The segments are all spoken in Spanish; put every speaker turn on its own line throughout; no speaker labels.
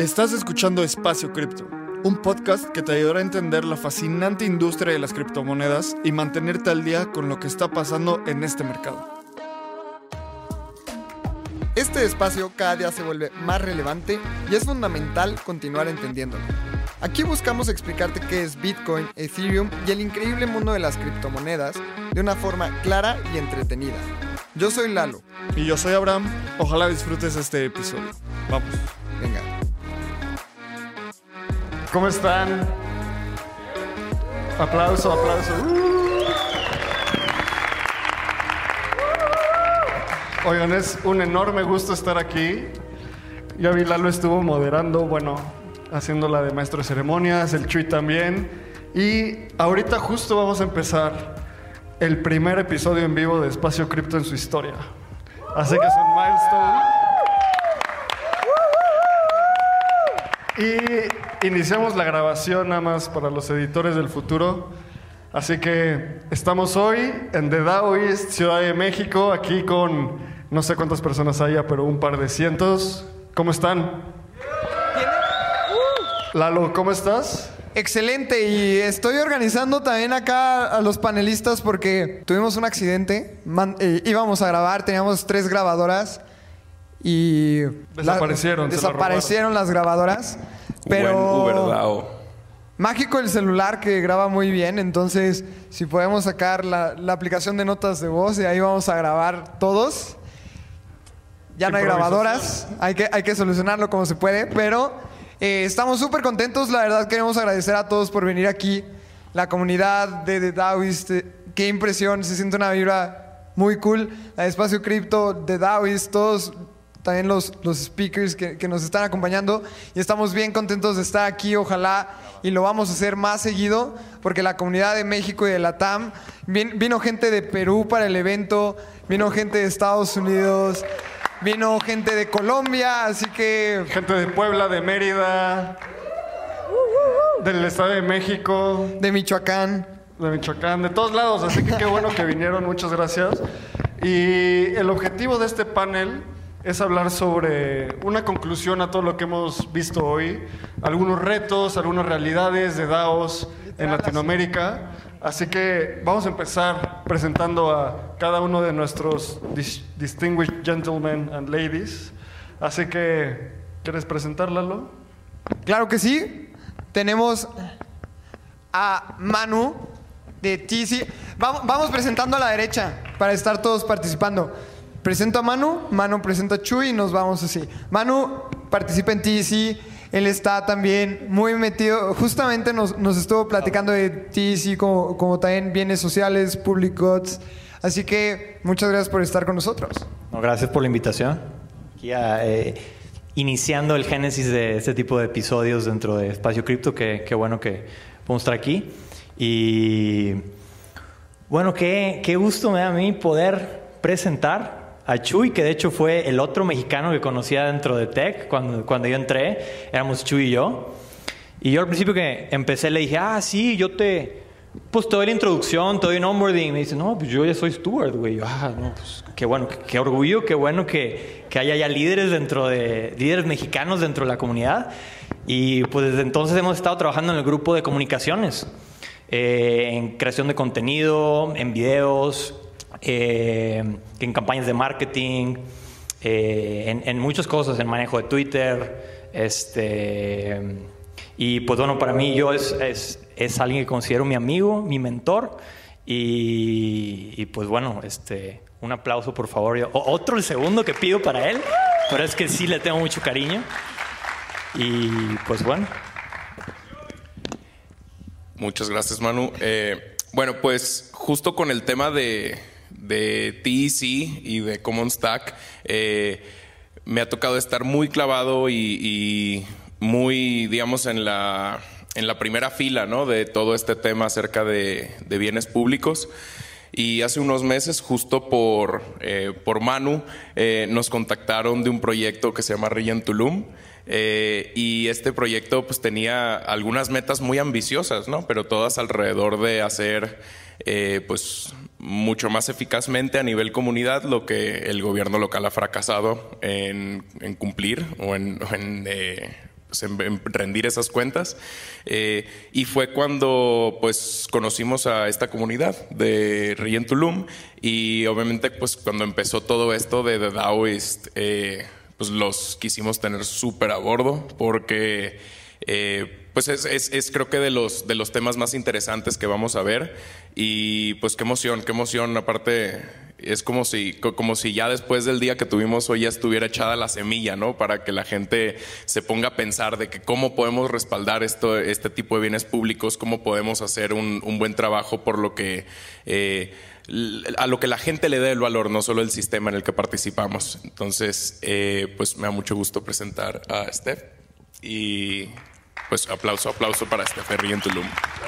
Estás escuchando Espacio Cripto, un podcast que te ayudará a entender la fascinante industria de las criptomonedas y mantenerte al día con lo que está pasando en este mercado.
Este espacio cada día se vuelve más relevante y es fundamental continuar entendiéndolo. Aquí buscamos explicarte qué es Bitcoin, Ethereum y el increíble mundo de las criptomonedas de una forma clara y entretenida. Yo soy Lalo.
Y yo soy Abraham. Ojalá disfrutes este episodio. Vamos.
Venga.
¿Cómo están? Aplauso, aplauso. Oigan, es un enorme gusto estar aquí. Ya vi, Lalo estuvo moderando, haciendo la de maestro de ceremonias, el Chuy también. Y ahorita justo vamos a empezar el primer episodio en vivo de Espacio Cripto en su historia. Así que es un milestone. Y iniciamos la grabación nada más para los editores del futuro. Así que estamos hoy en The Daoist, Ciudad de México, aquí con no sé cuántas personas haya, pero un par de cientos. ¿Cómo están? Lalo, ¿cómo estás?
Excelente, y estoy organizando también acá a los panelistas porque tuvimos un accidente. Íbamos a grabar, teníamos 3 grabadoras y desaparecieron las grabadoras. Pero
Buen Uberdao.
Mágico el celular que graba muy bien, entonces si podemos sacar la aplicación de notas de voz y ahí vamos a grabar todos. Ya no hay grabadoras, hay que solucionarlo como se puede, pero estamos súper contentos. La verdad queremos agradecer a todos por venir aquí. La comunidad de The Daoist, qué impresión, se siente una vibra muy cool. La de Espacio Cripto, The Daoist, todos, también los speakers que nos están acompañando. Y estamos bien contentos de estar aquí, ojalá y lo vamos a hacer más seguido, porque la comunidad de México y de la TAM, vino gente de Perú para el evento, vino gente de Estados Unidos, vino gente de Colombia, así que...
Gente de Puebla, de Mérida, del Estado de México.
De Michoacán.
De todos lados. Así que qué bueno que vinieron, muchas gracias. Y el objetivo de este panel es hablar sobre una conclusión a todo lo que hemos visto hoy. Algunos retos, algunas realidades de DAOs en Latinoamérica. Así que vamos a empezar presentando a cada uno de nuestros distinguished gentlemen and ladies. Así que, ¿quieres presentarlo?
Claro que sí. Tenemos a Manu de TC. Vamos presentando a la derecha para estar todos participando. Presento a Manu, Manu presenta a Chuy y nos vamos así. Manu participa en TC. Él está también muy metido, justamente nos estuvo platicando de TC como también bienes sociales, public goods. Así que muchas gracias por estar con nosotros.
No, gracias por la invitación. Aquí iniciando el génesis de este tipo de episodios dentro de Espacio Cripto, qué bueno que podemos estar aquí. Y bueno, qué gusto me da a mí poder presentar a Chuy, que de hecho fue el otro mexicano que conocía dentro de Tech cuando yo entré. Éramos Chuy y yo. Y yo al principio que empecé le dije, sí, yo te doy la introducción, te doy un onboarding. Y me dice, no, pues yo ya soy steward, güey. Yo, no, pues qué bueno, qué orgullo, qué bueno que haya ya líderes mexicanos dentro de la comunidad. Y pues desde entonces hemos estado trabajando en el grupo de comunicaciones, en creación de contenido, en videos, en campañas de marketing, en muchas cosas, en manejo de Twitter, y pues bueno, para mí es alguien que considero mi amigo, mi mentor, y pues bueno, un aplauso por favor. Otro el segundo que pido para él, pero es que sí le tengo mucho cariño, y pues bueno.
Muchas gracias, Manu. Bueno, pues justo con el tema de TEC y de Common Stack, me ha tocado estar muy clavado y muy, digamos, en la primera fila, ¿no?, de todo este tema acerca de bienes públicos. Y hace unos meses, justo por Manu, nos contactaron de un proyecto que se llama Rillen Tulum. Y este proyecto pues tenía algunas metas muy ambiciosas, ¿no?, pero todas alrededor de hacer pues mucho más eficazmente a nivel comunidad lo que el gobierno local ha fracasado en cumplir o en en rendir esas cuentas. Y fue cuando pues conocimos a esta comunidad de Rie en Tulum, y obviamente pues cuando empezó todo esto de The Daoist, pues los quisimos tener súper a bordo porque pues es creo que de los temas más interesantes que vamos a ver. Y pues qué emoción. Aparte es como si ya después del día que tuvimos hoy ya estuviera echada la semilla, ¿no? Para que la gente se ponga a pensar de que cómo podemos respaldar este tipo de bienes públicos, cómo podemos hacer un buen trabajo por lo que a lo que la gente le dé el valor, no solo el sistema en el que participamos. Entonces pues me da mucho gusto presentar a Steph, y pues aplauso para Steph de Rie en Tulum.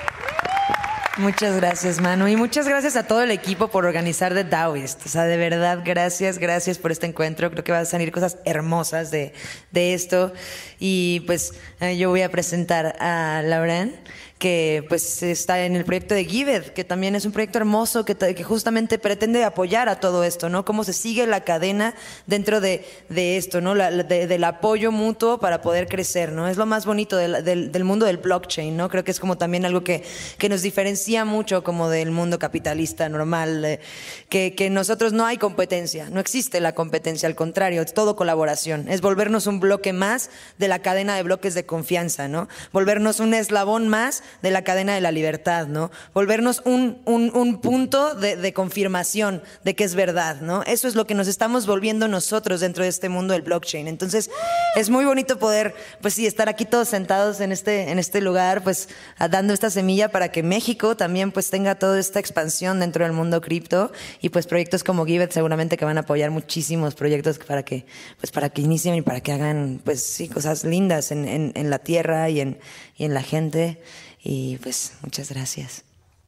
Muchas gracias, Manu, y muchas gracias a todo el equipo por organizar The Daoist. O sea, de verdad, gracias por este encuentro. Creo que van a salir cosas hermosas de esto. Y pues yo voy a presentar a Lauren, que pues está en el proyecto de Giveth, que también es un proyecto hermoso que justamente pretende apoyar a todo esto, ¿no? Cómo se sigue la cadena dentro de esto, ¿no? Del apoyo mutuo para poder crecer, ¿no? Es lo más bonito del mundo del blockchain, ¿no? Creo que es como también algo que nos diferencia mucho como del mundo capitalista normal, que nosotros no hay competencia, no existe la competencia, al contrario, es todo colaboración, es volvernos un bloque más de la cadena de bloques de confianza, ¿no? Volvernos un eslabón más de la cadena de la libertad, ¿no? Volvernos un punto de confirmación de que es verdad, ¿no? Eso es lo que nos estamos volviendo nosotros dentro de este mundo del blockchain. Entonces, es muy bonito poder, pues sí, estar aquí todos sentados en este lugar, pues dando esta semilla para que México también pues tenga toda esta expansión dentro del mundo cripto, y pues proyectos como Giveth seguramente que van a apoyar muchísimos proyectos para que inicien y para que hagan, pues sí, cosas lindas en la tierra y en la gente. Y pues muchas gracias.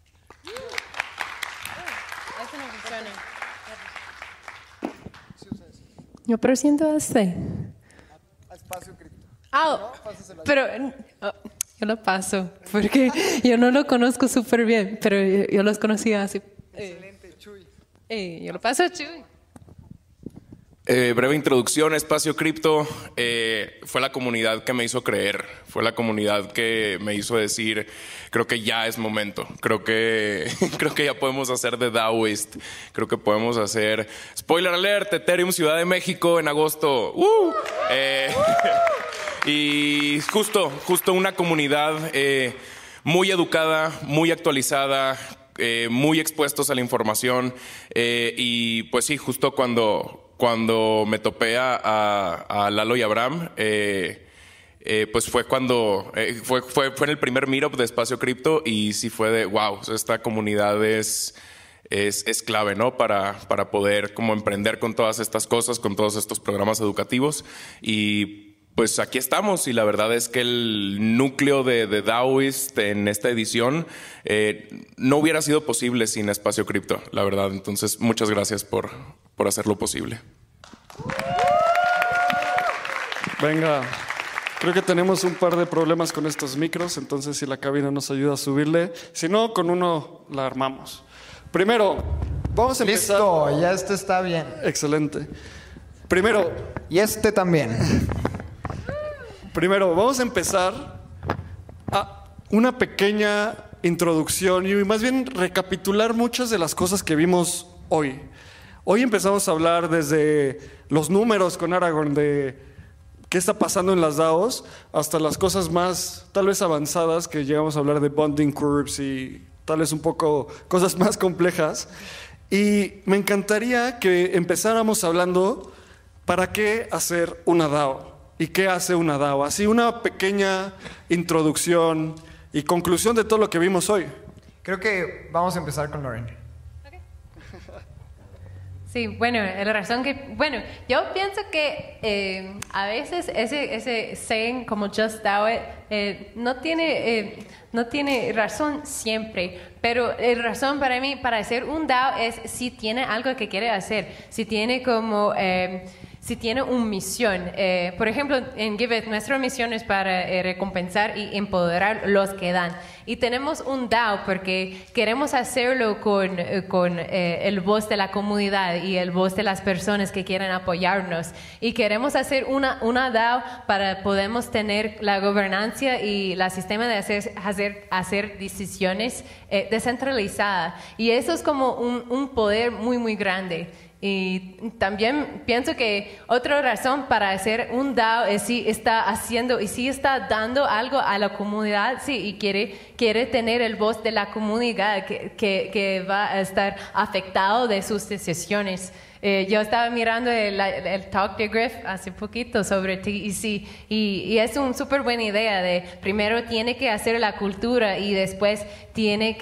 Yo presento a usted. Pero yo lo paso porque yo no lo conozco súper bien, pero yo los conocía así. Excelente, Chuy. Yo lo paso a Chuy.
Breve introducción. Espacio Cripto fue la comunidad que me hizo creer, fue la comunidad que me hizo decir, creo que ya es momento, creo que ya podemos hacer The Daoist, creo que podemos hacer, spoiler alert, Ethereum Ciudad de México en agosto. Y justo una comunidad muy educada, muy actualizada, muy expuestos a la información, y pues sí, justo cuando me topé a Lalo y Abraham, pues fue cuando fue en el primer meetup de Espacio Cripto, y sí fue de wow, esta comunidad es clave, ¿no? Para poder como emprender con todas estas cosas, con todos estos programas educativos. Y pues aquí estamos, y la verdad es que el núcleo de Daoist en esta edición no hubiera sido posible sin Espacio Cripto, la verdad. Entonces, muchas gracias por hacerlo posible.
Venga, creo que tenemos un par de problemas con estos micros, entonces si la cabina nos ayuda a subirle, si no, con uno la armamos. Primero, vamos a empezar.
Listo, ya este está bien.
Excelente. Primero.
Y este también.
Primero, vamos a empezar a una pequeña introducción y más bien recapitular muchas de las cosas que vimos hoy. Hoy empezamos a hablar desde los números con Aragorn de qué está pasando en las DAOs hasta las cosas más tal vez avanzadas, que llegamos a hablar de bonding curves y tal vez un poco cosas más complejas. Y me encantaría que empezáramos hablando para qué hacer una DAO. ¿Y qué hace una DAO? Así una pequeña introducción y conclusión de todo lo que vimos hoy.
Creo que vamos a empezar con Lauren.
Okay. Sí, bueno, la razón que... Bueno, yo pienso que a veces ese saying como Just DAO It no tiene razón siempre, pero la razón para mí para hacer un DAO es si tiene algo que quiere hacer, si tiene como... si tiene una misión. Por ejemplo, en Give It, nuestra misión es para recompensar y empoderar los que dan. Y tenemos un DAO porque queremos hacerlo con el voz de la comunidad y el voz de las personas que quieren apoyarnos. Y queremos hacer una DAO para podemos tener la gobernanza y el sistema de hacer decisiones descentralizada. Y eso es como un poder muy, muy grande. Y también pienso que otra razón para hacer un DAO es si está haciendo y si está dando algo a la comunidad, sí, y quiere tener el voz de la comunidad que va a estar afectado de sus decisiones. Yo estaba mirando el talk de Griff hace poquito sobre TEC y es una súper buena idea de primero tiene que hacer la cultura y después tiene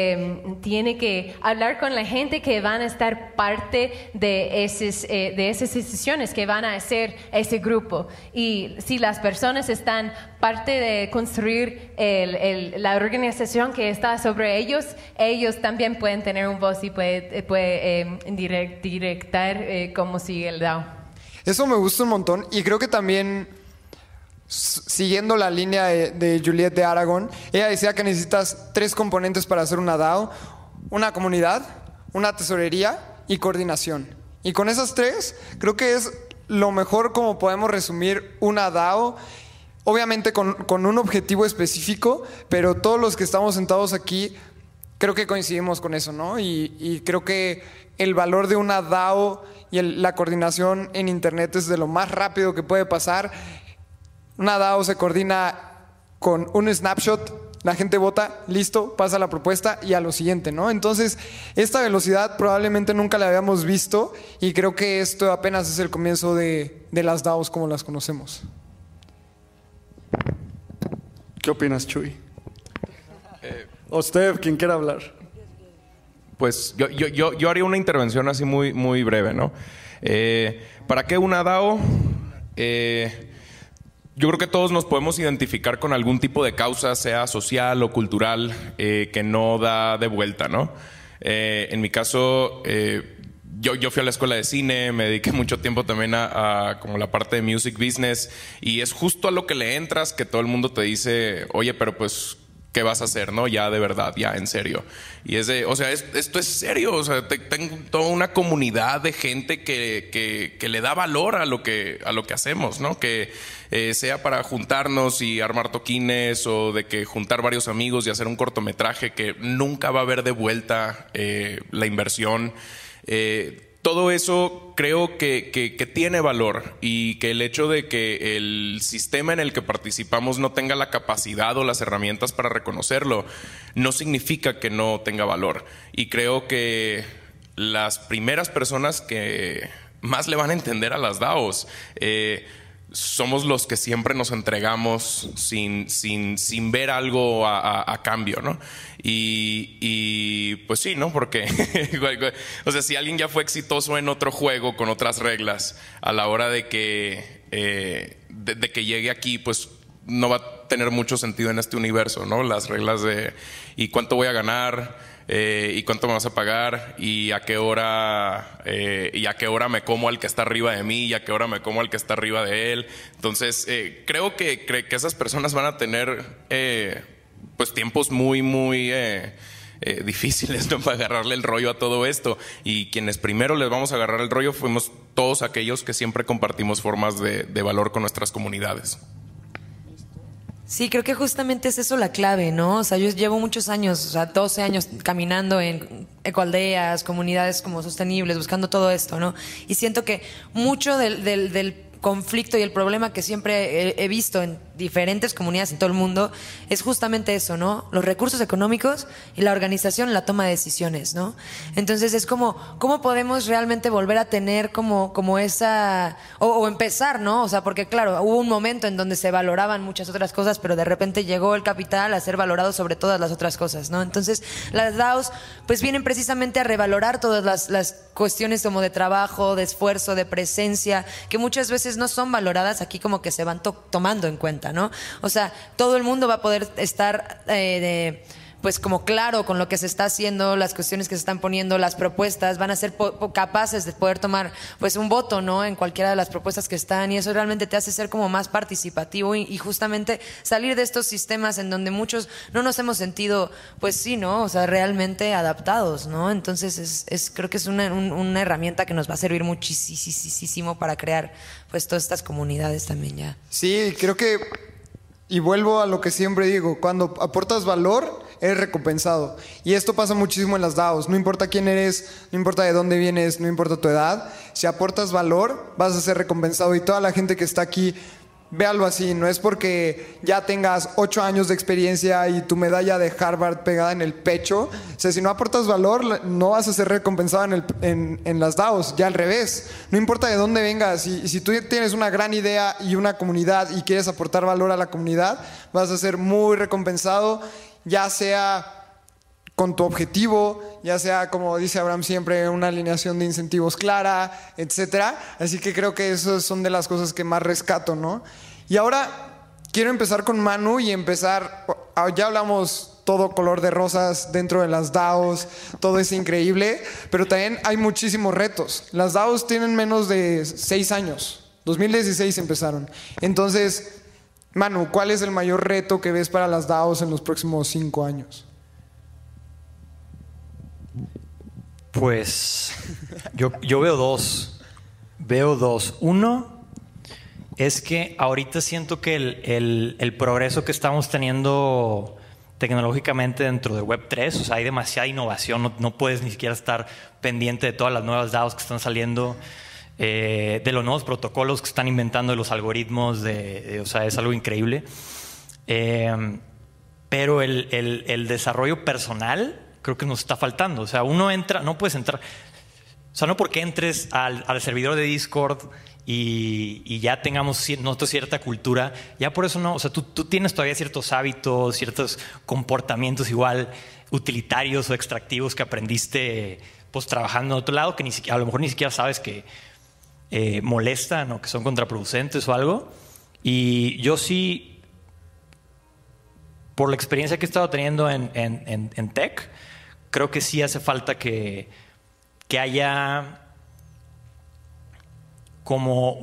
que hablar con la gente que van a estar parte de esas decisiones que van a hacer ese grupo. Y si las personas están parte de construir la organización que está sobre ellos también pueden tener un voz y puede directar cómo sigue el DAO.
Eso me gusta un montón y creo que también siguiendo la línea de Juliette de Aragon, ella decía que necesitas 3 componentes para hacer una DAO: una comunidad, una tesorería y coordinación. Y con esas 3 creo que es lo mejor como podemos resumir una DAO. Obviamente con un objetivo específico, pero todos los que estamos sentados aquí creo que coincidimos con eso, ¿no? Y creo que el valor de una DAO y la coordinación en Internet es de lo más rápido que puede pasar. Una DAO se coordina con un snapshot, la gente vota, listo, pasa la propuesta y a lo siguiente, ¿no? Entonces, esta velocidad probablemente nunca la habíamos visto y creo que esto apenas es el comienzo de las DAOs como las conocemos.
¿Qué opinas, Chuy? O Steph, quien quiera hablar.
Pues yo haría una intervención así muy, muy breve, ¿no? ¿Para qué una DAO? Yo creo que todos nos podemos identificar con algún tipo de causa, sea social o cultural, que no da de vuelta, ¿no? En mi caso, yo fui a la escuela de cine, me dediqué mucho tiempo también a como la parte de music business, y es justo a lo que le entras que todo el mundo te dice, oye, pero pues, ¿qué vas a hacer, no? Ya de verdad, ya en serio. Y es de, o sea, esto es serio. O sea, tengo toda una comunidad de gente que le da valor a lo que hacemos, ¿no? Que sea para juntarnos y armar toquines, o de que juntar varios amigos y hacer un cortometraje que nunca va a haber de vuelta la inversión. Todo eso creo que tiene valor, y que el hecho de que el sistema en el que participamos no tenga la capacidad o las herramientas para reconocerlo no significa que no tenga valor. Y creo que las primeras personas que más le van a entender a las DAOs somos los que siempre nos entregamos sin ver algo a cambio, ¿no? Y pues sí, ¿no? Porque o sea, si alguien ya fue exitoso en otro juego con otras reglas, a la hora de que llegue aquí, pues no va a tener mucho sentido en este universo, ¿no? Las reglas de ¿y cuánto voy a ganar? ¿Y cuánto me vas a pagar? ¿Y a qué hora me como al que está arriba de mí? ¿Y a qué hora me como al que está arriba de él? Entonces, creo que esas personas van a tener pues tiempos muy, muy difíciles, ¿no? Para agarrarle el rollo a todo esto. Y quienes primero les vamos a agarrar el rollo fuimos todos aquellos que siempre compartimos formas de valor con nuestras comunidades.
Sí, creo que justamente es eso la clave, ¿no? O sea, yo llevo muchos años, o sea, 12 años caminando en ecoaldeas, comunidades como sostenibles, buscando todo esto, ¿no? Y siento que mucho del conflicto y el problema que siempre he visto en diferentes comunidades en todo el mundo es justamente eso, ¿no? Los recursos económicos y la organización en la toma de decisiones, ¿no? Entonces es como, ¿cómo podemos realmente volver a tener como esa... o empezar, ¿no? O sea, porque claro, hubo un momento en donde se valoraban muchas otras cosas, pero de repente llegó el capital a ser valorado sobre todas las otras cosas, ¿no? Entonces las DAOs pues vienen precisamente a revalorar todas las cuestiones como de trabajo, de esfuerzo, de presencia, que muchas veces no son valoradas aquí, como que se van tomando en cuenta, ¿no? O sea, todo el mundo va a poder estar pues como claro con lo que se está haciendo, las cuestiones que se están poniendo, las propuestas, van a ser capaces de poder tomar pues un voto, ¿no? En cualquiera de las propuestas que están, y eso realmente te hace ser como más participativo y justamente salir de estos sistemas en donde muchos no nos hemos sentido, pues sí, ¿no? O sea, realmente adaptados, ¿no? Entonces creo que es una herramienta que nos va a servir muchísimo para crear pues todas estas comunidades también ya.
Sí, creo que, y vuelvo a lo que siempre digo, cuando aportas valor, eres recompensado. Y esto pasa muchísimo en las DAOs. No importa quién eres, no importa de dónde vienes, no importa tu edad. Si aportas valor, vas a ser recompensado. Y toda la gente que está aquí, véalo así. No es porque ya tengas 8 años de experiencia y tu medalla de Harvard pegada en el pecho. O sea, si no aportas valor, no vas a ser recompensado en las DAOs. Ya al revés. No importa de dónde vengas. Si tú tienes una gran idea y una comunidad y quieres aportar valor a la comunidad, vas a ser muy recompensado. Ya sea con tu objetivo, ya sea, como dice Abraham siempre, una alineación de incentivos clara, etcétera. Así que creo que esas son de las cosas que más rescato, ¿no? Y ahora quiero empezar con Manu y empezar, ya hablamos todo color de rosas dentro de las DAOs, todo es increíble, pero también hay muchísimos retos. Las DAOs tienen menos de 6 años, 2016 empezaron. Entonces, Manu, ¿cuál es el mayor reto que ves para las DAOs en los próximos 5 años?
Pues yo veo dos. Uno es que ahorita siento que el progreso que estamos teniendo tecnológicamente dentro de Web3, o sea, hay demasiada innovación, no puedes ni siquiera estar pendiente de todas las nuevas DAOs que están saliendo. De los nuevos protocolos que están inventando, de los algoritmos, o sea, es algo increíble. Pero el desarrollo personal creo que nos está faltando. O sea, uno entra, no puedes entrar, o sea, no porque entres al servidor de Discord y ya tengamos nosotros cierta cultura, ya por eso no, o sea, tú tienes todavía ciertos hábitos, ciertos comportamientos igual utilitarios o extractivos que aprendiste pues trabajando en otro lado, que a lo mejor ni siquiera sabes que molestan o que son contraproducentes o algo. Y yo sí, por la experiencia que he estado teniendo en tech, creo que sí hace falta que haya como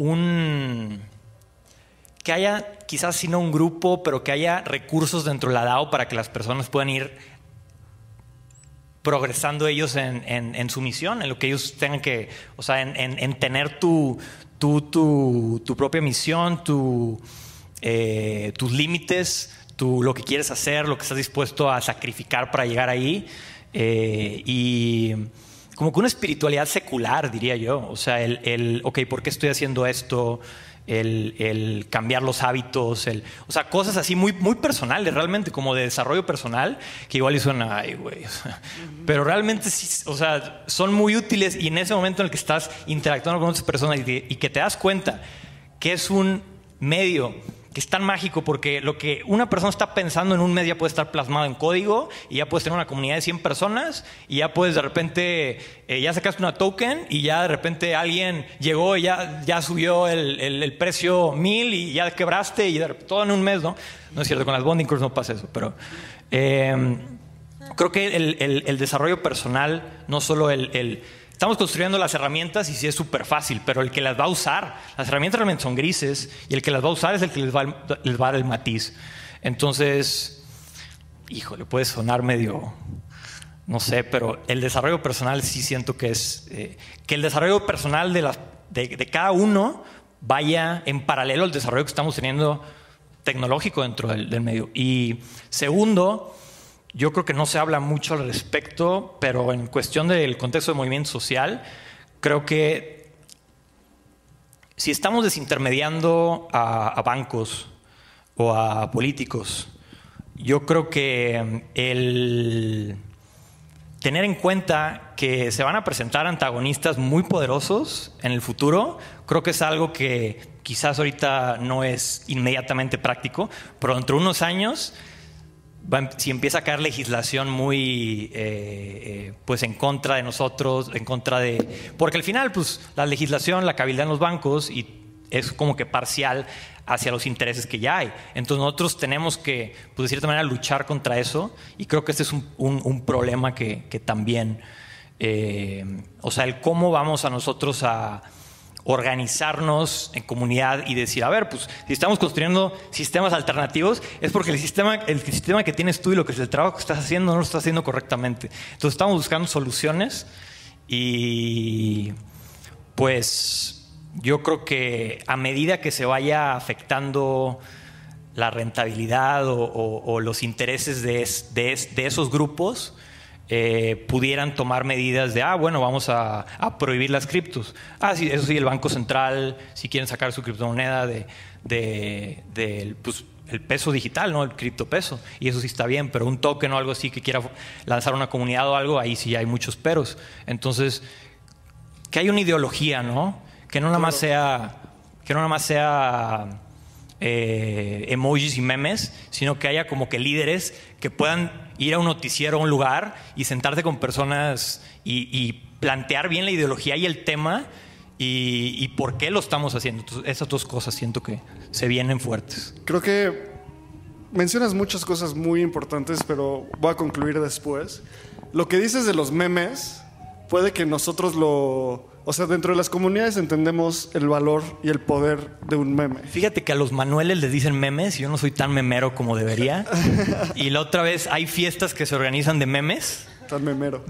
que haya quizás si no un grupo, pero que haya recursos dentro de la DAO para que las personas puedan ir progresando ellos en su misión, en lo que ellos tengan que, o sea, en tener tu propia misión, tus límites, lo que quieres hacer, lo que estás dispuesto a sacrificar para llegar ahí, y como que una espiritualidad secular, diría yo. O sea, ok, ¿por qué estoy haciendo esto? El cambiar los hábitos, o sea, cosas así muy, muy personales, realmente, como de desarrollo personal, que igual y suena, ay, güey. O sea, pero realmente sí, o sea, son muy útiles, y en ese momento en el que estás interactuando con otras personas y que te das cuenta que es un medio que es tan mágico, porque lo que una persona está pensando en un mes ya puede estar plasmado en código, y ya puedes tener una comunidad de 100 personas, y ya puedes de repente, ya sacaste una token, y ya de repente alguien llegó y ya subió el precio 1000 y ya quebraste, y todo en un mes, ¿no? No es cierto, con las bonding curves no pasa eso, pero creo que el desarrollo personal, no solo estamos construyendo las herramientas y sí es súper fácil, pero el que las va a usar, las herramientas realmente son grises, y el que las va a usar es el que les va a dar el matiz. Entonces, híjole, puede sonar medio, no sé, pero el desarrollo personal sí siento que es que el desarrollo personal de cada uno vaya en paralelo al desarrollo que estamos teniendo tecnológico dentro del medio. Y segundo, yo creo que no se habla mucho al respecto, pero en cuestión del contexto del movimiento social, creo que si estamos desintermediando a bancos o a políticos, yo creo que el tener en cuenta que se van a presentar antagonistas muy poderosos en el futuro, creo que es algo que quizás ahorita no es inmediatamente práctico, pero dentro de unos años, si empieza a caer legislación muy pues en contra de nosotros, porque al final pues la legislación la cabildan los bancos y es como que parcial hacia los intereses que ya hay. Entonces nosotros tenemos que, pues, de cierta manera, luchar contra eso, y creo que este es un problema que también, o sea, el cómo vamos a nosotros a organizarnos en comunidad y decir, a ver, pues si estamos construyendo sistemas alternativos es porque el sistema que tienes tú y lo que es el trabajo que estás haciendo no lo estás haciendo correctamente. Entonces estamos buscando soluciones, y pues yo creo que a medida que se vaya afectando la rentabilidad o los intereses de esos grupos, pudieran tomar medidas de, bueno, vamos a prohibir las criptos. Sí, eso sí, el Banco Central, si quieren sacar su criptomoneda pues, el peso digital, ¿no? El criptopeso, y eso sí está bien, pero un token o algo así que quiera lanzar una comunidad o algo, ahí sí hay muchos peros. Entonces, que hay una ideología, ¿no? Que no nada más sea emojis y memes, sino que haya como que líderes que puedan ir a un noticiero, a un lugar, y sentarse con personas y plantear bien la ideología y el tema y por qué lo estamos haciendo. Entonces, esas dos cosas siento que se vienen fuertes.
Creo que mencionas muchas cosas muy importantes, pero voy a concluir después. Lo que dices de los memes, puede que nosotros o sea, dentro de las comunidades entendemos el valor y el poder de un meme.
Fíjate que a los manueles les dicen memes, y yo no soy tan memero como debería. Y la otra vez hay fiestas que se organizan de memes.
Tan memero.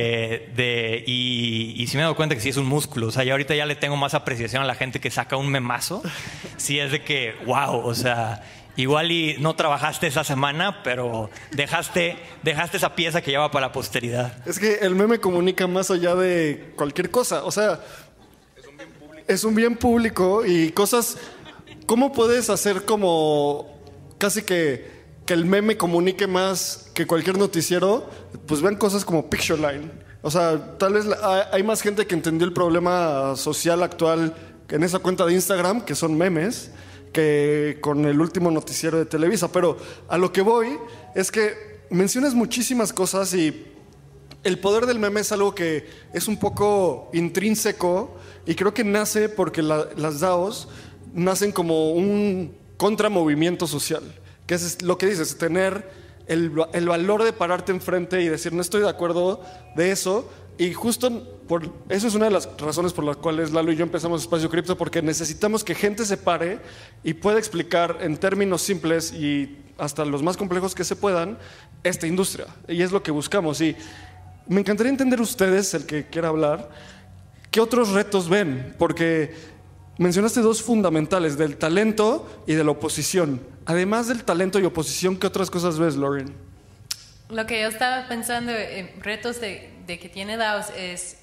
Y sí me he dado cuenta que sí es un músculo. O sea, yo ahorita ya le tengo más apreciación a la gente que saca un memazo. Sí es de que, wow, o sea, igual y no trabajaste esa semana, pero dejaste esa pieza que lleva para la posteridad.
Es que el meme comunica más allá de cualquier cosa. O sea, es un bien público y cosas... ¿Cómo puedes hacer como casi que el meme comunique más que cualquier noticiero? Pues vean cosas como Pictureline. O sea, tal vez hay más gente que entendió el problema social actual en esa cuenta de Instagram, que son memes, que con el último noticiero de Televisa. Pero a lo que voy es que mencionas muchísimas cosas, y el poder del meme es algo que es un poco intrínseco, y creo que nace porque las DAOs nacen como un contramovimiento social, que es lo que dices, tener el valor de pararte enfrente y decir, no estoy de acuerdo de eso. Y justo eso es una de las razones por las cuales Lalo y yo empezamos Espacio Cripto, porque necesitamos que gente se pare y pueda explicar en términos simples y hasta los más complejos que se puedan esta industria. Y es lo que buscamos. Y me encantaría entender ustedes, el que quiera hablar, ¿qué otros retos ven? Porque mencionaste dos fundamentales, del talento y de la oposición. Además del talento y oposición, ¿qué otras cosas ves, Lauren?
Lo que yo estaba pensando en retos de que tiene DAOs es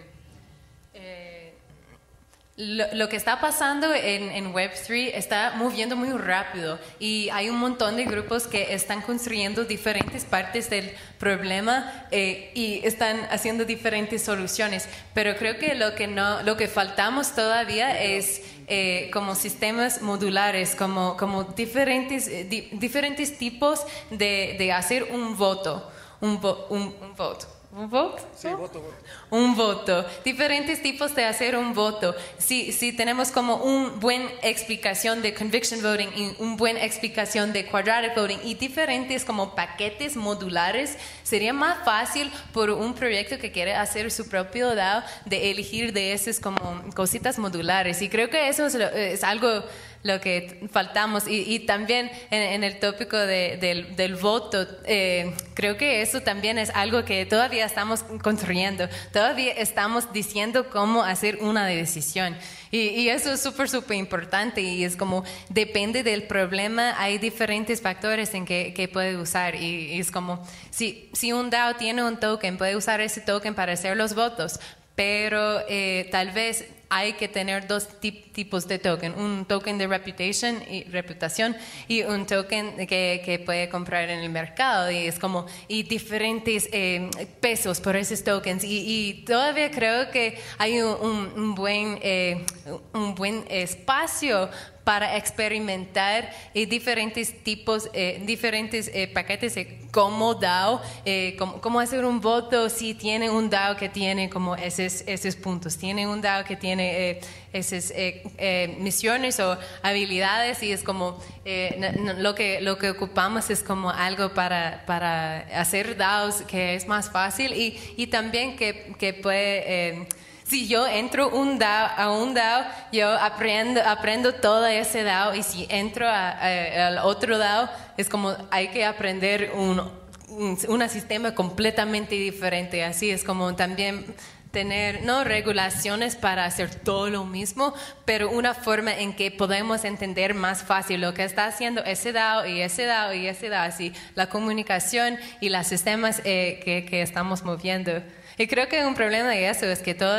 lo que está pasando en Web3 está moviendo muy rápido, y hay un montón de grupos que están construyendo diferentes partes del problema y están haciendo diferentes soluciones, pero creo que lo que faltamos todavía es como sistemas modulares, como diferentes tipos de hacer un voto. ¿Un voto?
Sí, voto.
Un voto. Diferentes tipos de hacer un voto. Si tenemos como una buena explicación de conviction voting y una buena explicación de quadratic voting y diferentes como paquetes modulares, sería más fácil por un proyecto que quiere hacer su propio DAO de elegir de esas como cositas modulares. Y creo que eso es algo lo que faltamos, y también en el tópico del voto, creo que eso también es algo que todavía estamos construyendo, todavía estamos diciendo cómo hacer una decisión, y eso es súper importante, y es como depende del problema, hay diferentes factores en que puede usar, y es como si un DAO tiene un token, puede usar ese token para hacer los votos, pero tal vez hay que tener dos tipos de token, un token de reputación y un token que puede comprar en el mercado, y es como diferentes pesos por esos tokens, y todavía creo que hay un buen espacio para experimentar diferentes tipos, diferentes paquetes como DAO, cómo hacer un voto si tiene un DAO que tiene como esos puntos, tiene un DAO que tiene tiene esas misiones o habilidades y es como lo que ocupamos es como algo para hacer DAOs que es más fácil y también que puede... si yo entro a un DAO, yo aprendo todo ese DAO y si entro al otro DAO, es como hay que aprender un sistema completamente diferente. Así es como también tener, no regulaciones para hacer todo lo mismo, pero una forma en que podemos entender más fácil lo que está haciendo ese DAO y ese DAO y ese DAO, así la comunicación y los sistemas que estamos moviendo. Y creo que un problema de eso es que todo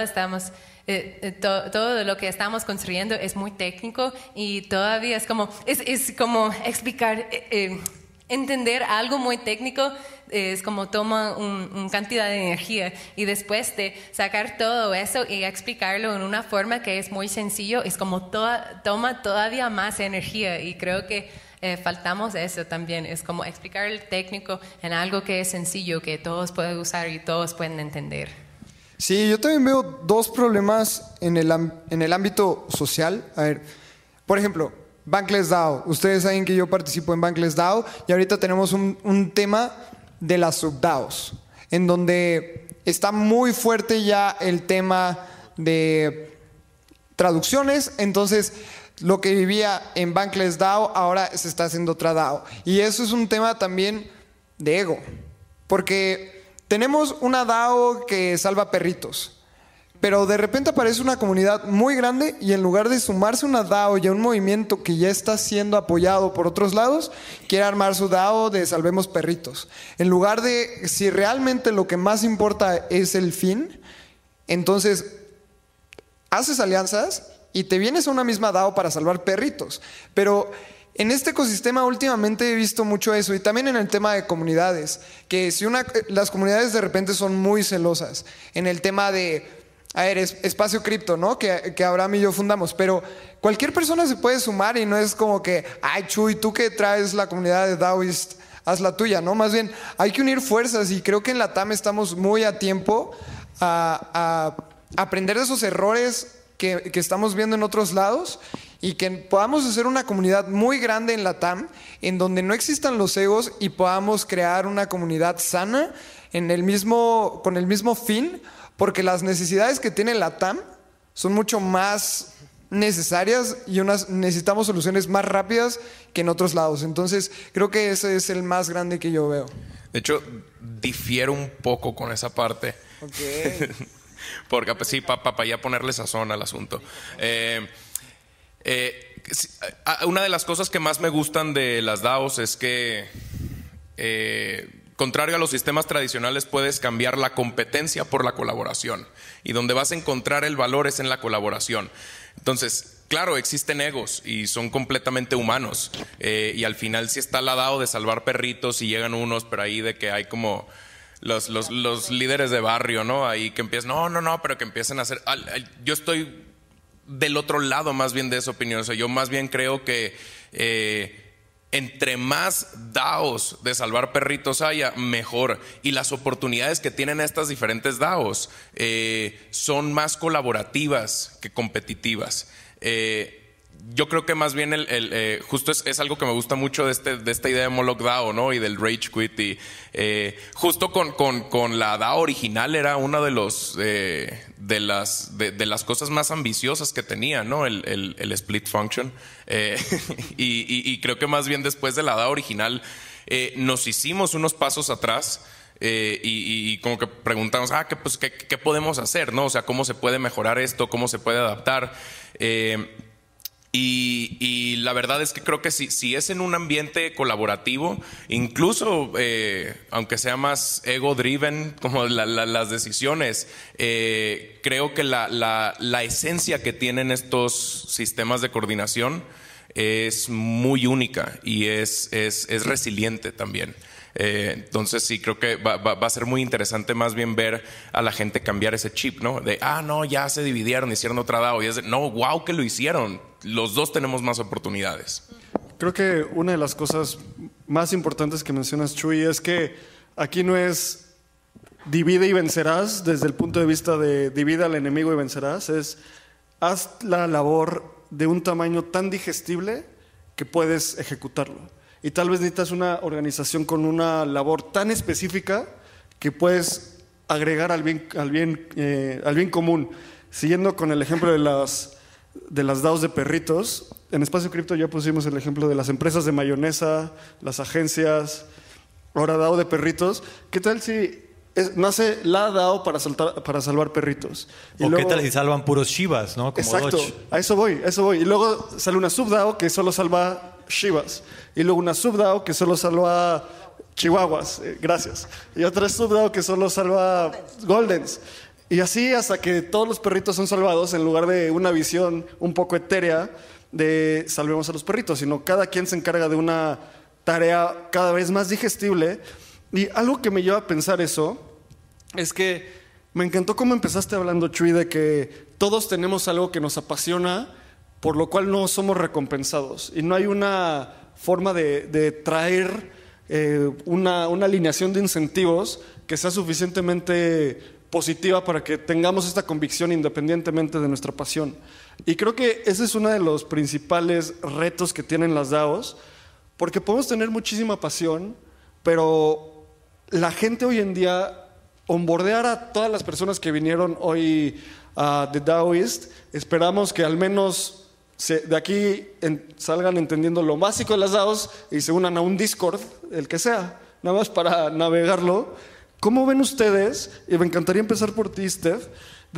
lo que estamos construyendo es muy técnico y todavía es como explicar, entender algo muy técnico es como toma una cantidad de energía y después de sacar todo eso y explicarlo en una forma que es muy sencillo es como toma todavía más energía y creo que faltamos eso también, es como explicar el técnico en algo que es sencillo, que todos pueden usar y todos pueden entender.
Sí, yo también veo dos problemas en el ámbito social. A ver, por ejemplo, Bankless DAO. Ustedes saben que yo participo en Bankless DAO y ahorita tenemos un tema de las subDAOs, en donde está muy fuerte ya el tema de traducciones, entonces... Lo que vivía en Bankless DAO ahora se está haciendo otra DAO. Y eso es un tema también de ego. Porque tenemos una DAO que salva perritos. Pero de repente aparece una comunidad muy grande y en lugar de sumarse a una DAO y a un movimiento que ya está siendo apoyado por otros lados, quiere armar su DAO de salvemos perritos. En lugar de, si realmente lo que más importa es el fin, entonces haces alianzas y te vienes a una misma DAO para salvar perritos. Pero en este ecosistema últimamente he visto mucho eso y también en el tema de comunidades, que si las comunidades de repente son muy celosas en el tema de, a ver, Espacio Cripto, ¿no? Que Abraham y yo fundamos, pero cualquier persona se puede sumar y no es como que, ay, Chuy, tú que traes la comunidad de Daoist, haz la tuya, ¿no? Más bien, hay que unir fuerzas y creo que en la TAM estamos muy a tiempo a aprender de esos errores que estamos viendo en otros lados y que podamos hacer una comunidad muy grande en la TAM en donde no existan los egos y podamos crear una comunidad sana con el mismo fin, porque las necesidades que tiene la TAM son mucho más necesarias y necesitamos soluciones más rápidas que en otros lados. Entonces creo que ese es el más grande que yo veo.
De hecho, difiero un poco con esa parte.
Okay.
Porque pues, sí, para ya ponerle sazón al asunto. Una de las cosas que más me gustan de las DAOs es que, contrario a los sistemas tradicionales, puedes cambiar la competencia por la colaboración. Y donde vas a encontrar el valor es en la colaboración. Entonces, claro, existen egos y son completamente humanos. Y al final sí está la DAO de salvar perritos y llegan unos, pero ahí de que hay como... Los líderes de barrio, ¿no? Ahí que empiezan, no, pero que empiecen a hacer... Yo estoy del otro lado más bien de esa opinión. O sea, yo más bien creo que entre más DAOs de salvar perritos haya, mejor. Y las oportunidades que tienen estas diferentes DAOs son más colaborativas que competitivas. Yo creo que más bien justo es algo que me gusta mucho de esta idea de Moloch DAO, ¿no? Y del Rage Quit. Y justo con la DAO original era una de las cosas más ambiciosas que tenía, ¿no? El split function. Y creo que más bien después de la DAO original nos hicimos unos pasos atrás. Y como que preguntamos, ¿qué podemos hacer, ¿no? O sea, ¿cómo se puede mejorar esto? ¿Cómo se puede adaptar? Y la verdad es que creo que si es en un ambiente colaborativo, incluso aunque sea más ego-driven como las decisiones, creo que la esencia que tienen estos sistemas de coordinación es muy única y es resiliente también. Entonces sí, creo que va a ser muy interesante más bien ver a la gente cambiar ese chip, ¿no? De, no, ya se dividieron, hicieron otra DAO. Y es de, no, wow, que lo hicieron. Los dos tenemos más oportunidades.
Creo que una de las cosas más importantes que mencionas, Chuy, es que aquí no es divide y vencerás desde el punto de vista de divide al enemigo y vencerás. Es haz la labor de un tamaño tan digestible que puedes ejecutarlo. Y tal vez necesitas una organización con una labor tan específica que puedes agregar al bien común. Siguiendo con el ejemplo de las DAOs de perritos, en Espacio Cripto ya pusimos el ejemplo de las empresas de mayonesa, las agencias, ahora DAO de perritos. ¿Qué tal si nace la DAO para salvar perritos? Y
o
luego,
qué tal si salvan puros Shivas, ¿no? Como
exacto,
Doge.
a eso voy. Y luego sale una sub-DAO que solo salva Shivas. Y luego una sub-DAO que solo salva Chihuahuas. Gracias. Y otra sub-DAO que solo salva Goldens. Y así hasta que todos los perritos son salvados, en lugar de una visión un poco etérea de salvemos a los perritos, sino cada quien se encarga de una tarea cada vez más digestible. Y algo que me lleva a pensar eso es que me encantó cómo empezaste hablando, Chuy, de que todos tenemos algo que nos apasiona, por lo cual no somos recompensados. Y no hay una forma de traer una alineación de incentivos que sea suficientemente positiva para que tengamos esta convicción independientemente de nuestra pasión. Y creo que ese es uno de los principales retos que tienen las DAOs, porque podemos tener muchísima pasión, pero la gente hoy en día, onboardear a todas las personas que vinieron hoy a The DAOist, esperamos que al menos de aquí salgan entendiendo lo básico de las DAOs y se unan a un Discord, el que sea, nada más para navegarlo. ¿Cómo ven ustedes, y me encantaría empezar por ti, Steph,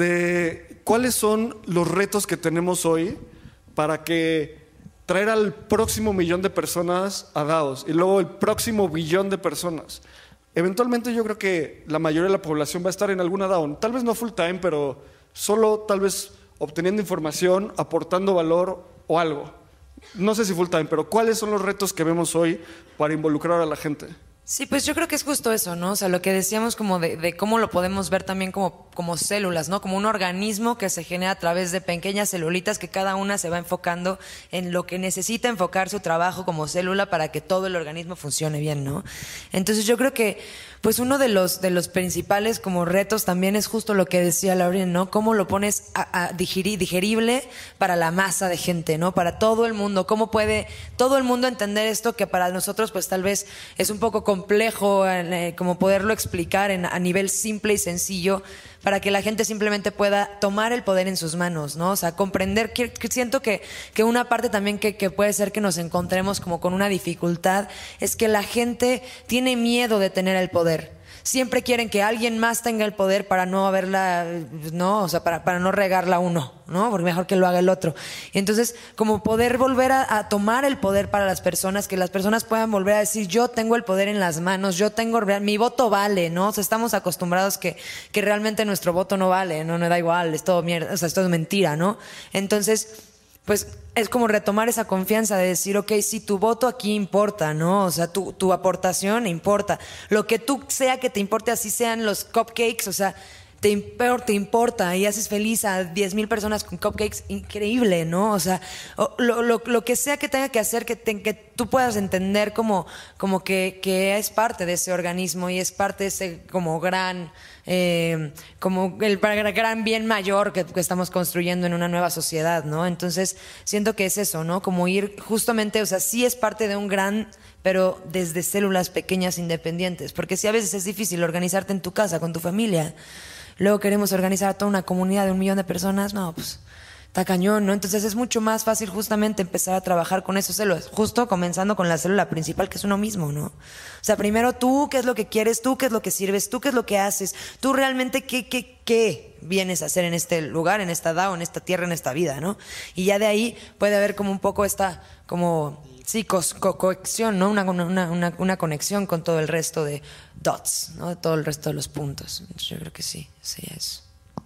de cuáles son los retos que tenemos hoy para que traer al próximo 1,000,000 de personas a DAOs y luego el próximo 1,000,000,000 de personas? Eventualmente yo creo que la mayoría de la población va a estar en alguna DAO, tal vez no full time, pero solo tal vez obteniendo información, aportando valor o algo. No sé si full time, pero ¿cuáles son los retos que vemos hoy para involucrar a la gente?
Sí, pues yo creo que es justo eso, ¿no? O sea, lo que decíamos como de cómo lo podemos ver también como células, ¿no? Como un organismo que se genera a través de pequeñas celulitas que cada una se va enfocando en lo que necesita enfocar su trabajo como célula para que todo el organismo funcione bien, ¿no? Entonces yo creo que pues uno de los principales como retos también es justo lo que decía Lauren, ¿no? Cómo lo pones digerible para la masa de gente, ¿no? Para todo el mundo. ¿Cómo puede todo el mundo entender esto que para nosotros pues tal vez es un poco complejo como poderlo explicar a nivel simple y sencillo para que la gente simplemente pueda tomar el poder en sus manos, ¿no? O sea, comprender que siento que una parte también que puede ser que nos encontremos como con una dificultad es que la gente tiene miedo de tener el poder. Siempre quieren que alguien más tenga el poder para no haberla, ¿no? O sea, para no regarla uno, ¿no? Porque mejor que lo haga el otro. Y entonces, como poder volver a tomar el poder para las personas, que las personas puedan volver a decir, yo tengo el poder en las manos, yo tengo, mi voto vale, ¿no? O sea, estamos acostumbrados que realmente nuestro voto no vale, no da igual, es todo mierda, o sea, es todo mentira, ¿no? Entonces, pues es como retomar esa confianza de decir, ok, sí, tu voto aquí importa, ¿no? O sea, tu aportación importa. Lo que tú sea que te importe, así sean los cupcakes, o sea, te importa y haces feliz a 10,000 personas con cupcakes, increíble, ¿no? O sea, lo que sea que tenga que hacer, que tú puedas entender como que es parte de ese organismo y es parte de ese como gran... como el gran bien mayor que estamos construyendo en una nueva sociedad, ¿no? Entonces, siento que es eso, ¿no? Como ir justamente, o sea, sí es parte de un gran, pero desde células pequeñas independientes, porque sí a veces es difícil organizarte en tu casa, con tu familia, luego queremos organizar a toda una comunidad de 1,000,000 de personas, no, pues... está cañón, ¿no? Entonces es mucho más fácil justamente empezar a trabajar con esas células, justo comenzando con la célula principal, que es uno mismo, ¿no? O sea, primero tú, ¿qué es lo que quieres? Tú, ¿qué es lo que sirves? Tú, ¿qué es lo que haces? Tú realmente, ¿qué vienes a hacer en este lugar, en esta DAO, en esta tierra, en esta vida, ¿no? Y ya de ahí puede haber como un poco esta, como... sí, conexión, ¿no? Una conexión con todo el resto de dots, ¿no? Todo el resto de los puntos. Entonces, yo creo que sí es.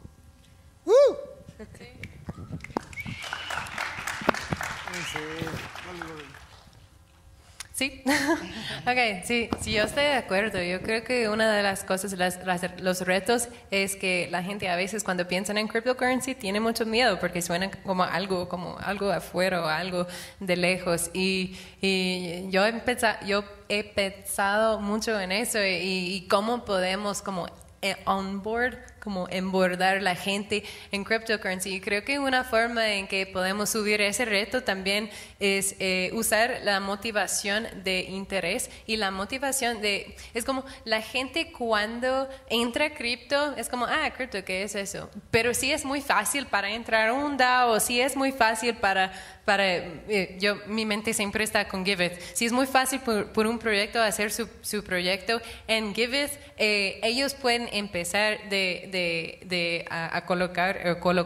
Sí, ok, sí, yo estoy de acuerdo. Yo creo que una de las cosas, los retos es que la gente a veces cuando piensan en cryptocurrency tiene mucho miedo porque suena como algo afuera o algo de lejos. Y yo he pensado mucho en eso y cómo podemos como onboard como embordar la gente en cryptocurrency. Y creo que una forma en que podemos subir ese reto también es usar la motivación de interés y la motivación de... Es como la gente cuando entra a cripto, es como, cripto, ¿qué es eso? Pero sí es muy fácil para entrar a un DAO, sí es muy fácil mi mente siempre está con Giveth. Si es muy fácil por un proyecto hacer su proyecto en Giveth, ellos pueden empezar a colocar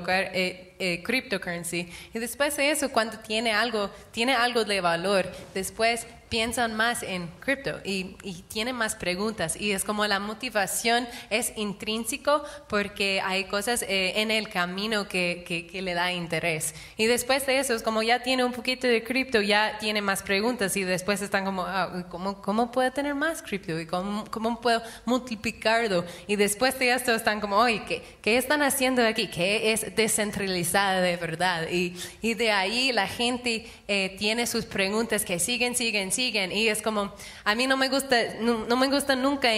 cryptocurrency. Y después de eso, cuando tiene algo de valor, después piensan más en cripto y tienen más preguntas. Y es como la motivación es intrínseco porque hay cosas en el camino que le da interés. Y después de eso, es como ya tiene un poquito de cripto, ya tiene más preguntas y después están como, ¿cómo puedo tener más cripto? ¿Y cómo puedo multiplicarlo? Y después de esto están como, oye, ¿qué están haciendo aquí? ¿Qué es descentralizada de verdad? Y de ahí la gente tiene sus preguntas que siguen. Y es como, a mí no me gusta nunca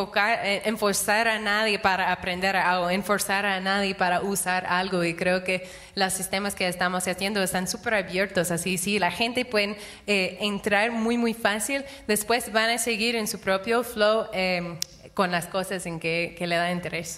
enforzar a nadie para aprender algo, enforzar a nadie para usar algo. Y creo que los sistemas que estamos haciendo están súper abiertos. Así, sí, la gente puede entrar muy, muy fácil. Después van a seguir en su propio flow con las cosas en que le da interés.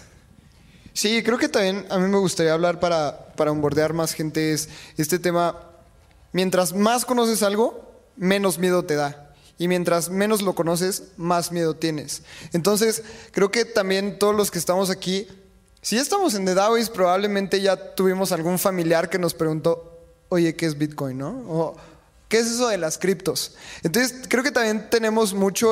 Sí, creo que también a mí me gustaría hablar para onboardear más gente es este tema. Mientras más conoces algo, menos miedo te da. Y mientras menos lo conoces, más miedo tienes. Entonces, creo que también todos los que estamos aquí, si ya estamos en The DAOist, probablemente ya tuvimos algún familiar que nos preguntó, oye, ¿qué es Bitcoin, no? O, ¿qué es eso de las criptos? Entonces, creo que también tenemos mucho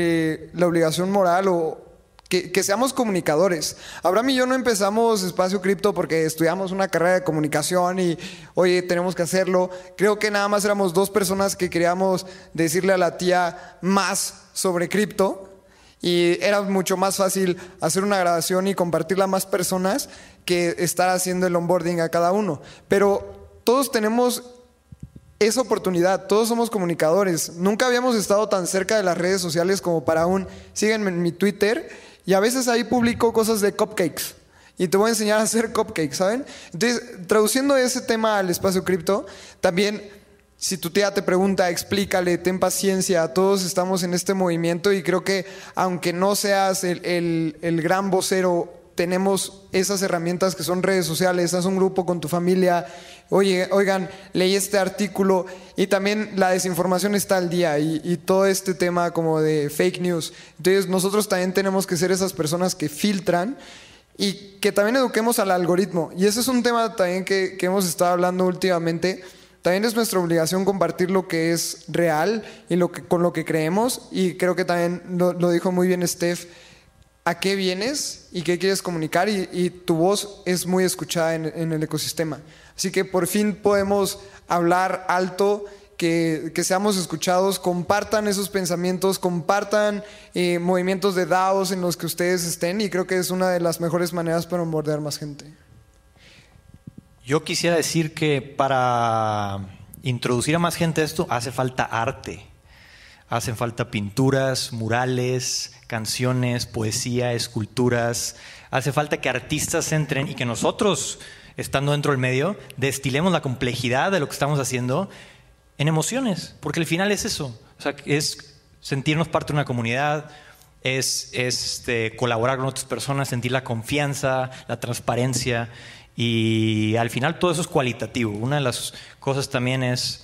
la obligación moral o que seamos comunicadores. Abraham y yo no empezamos Espacio Cripto porque estudiamos una carrera de comunicación y, oye, tenemos que hacerlo. Creo que nada más éramos dos personas que queríamos decirle a la tía más sobre cripto y era mucho más fácil hacer una grabación y compartirla a más personas que estar haciendo el onboarding a cada uno. Pero todos tenemos esa oportunidad, todos somos comunicadores. Nunca habíamos estado tan cerca de las redes sociales como para síganme en mi Twitter. Y a veces ahí publico cosas de cupcakes. Y te voy a enseñar a hacer cupcakes, ¿saben? Entonces, traduciendo ese tema al espacio cripto, también, si tu tía te pregunta, explícale, ten paciencia. Todos estamos en este movimiento y creo que, aunque no seas el gran vocero, tenemos esas herramientas que son redes sociales. Haz un grupo con tu familia. Oigan, leí este artículo. Y también la desinformación está al día y todo este tema como de fake news. Entonces nosotros también tenemos que ser esas personas que filtran y que también eduquemos al algoritmo. Y ese es un tema también que hemos estado hablando últimamente. También es nuestra obligación compartir lo que es real y con lo que creemos. Y creo que también lo dijo muy bien Steph. ¿A qué vienes y qué quieres comunicar? Y tu voz es muy escuchada en el ecosistema. Así que por fin podemos hablar alto, que seamos escuchados, compartan esos pensamientos, compartan movimientos de DAOs en los que ustedes estén y creo que es una de las mejores maneras para onboardear más gente.
Yo quisiera decir que para introducir a más gente a esto hace falta arte. Hacen falta pinturas, murales, canciones, poesía, esculturas. Hace falta que artistas entren y que nosotros, estando dentro del medio, destilemos la complejidad de lo que estamos haciendo en emociones. Porque al final es eso. O sea, es sentirnos parte de una comunidad, es colaborar con otras personas, sentir la confianza, la transparencia. Y al final todo eso es cualitativo. Una de las cosas también es...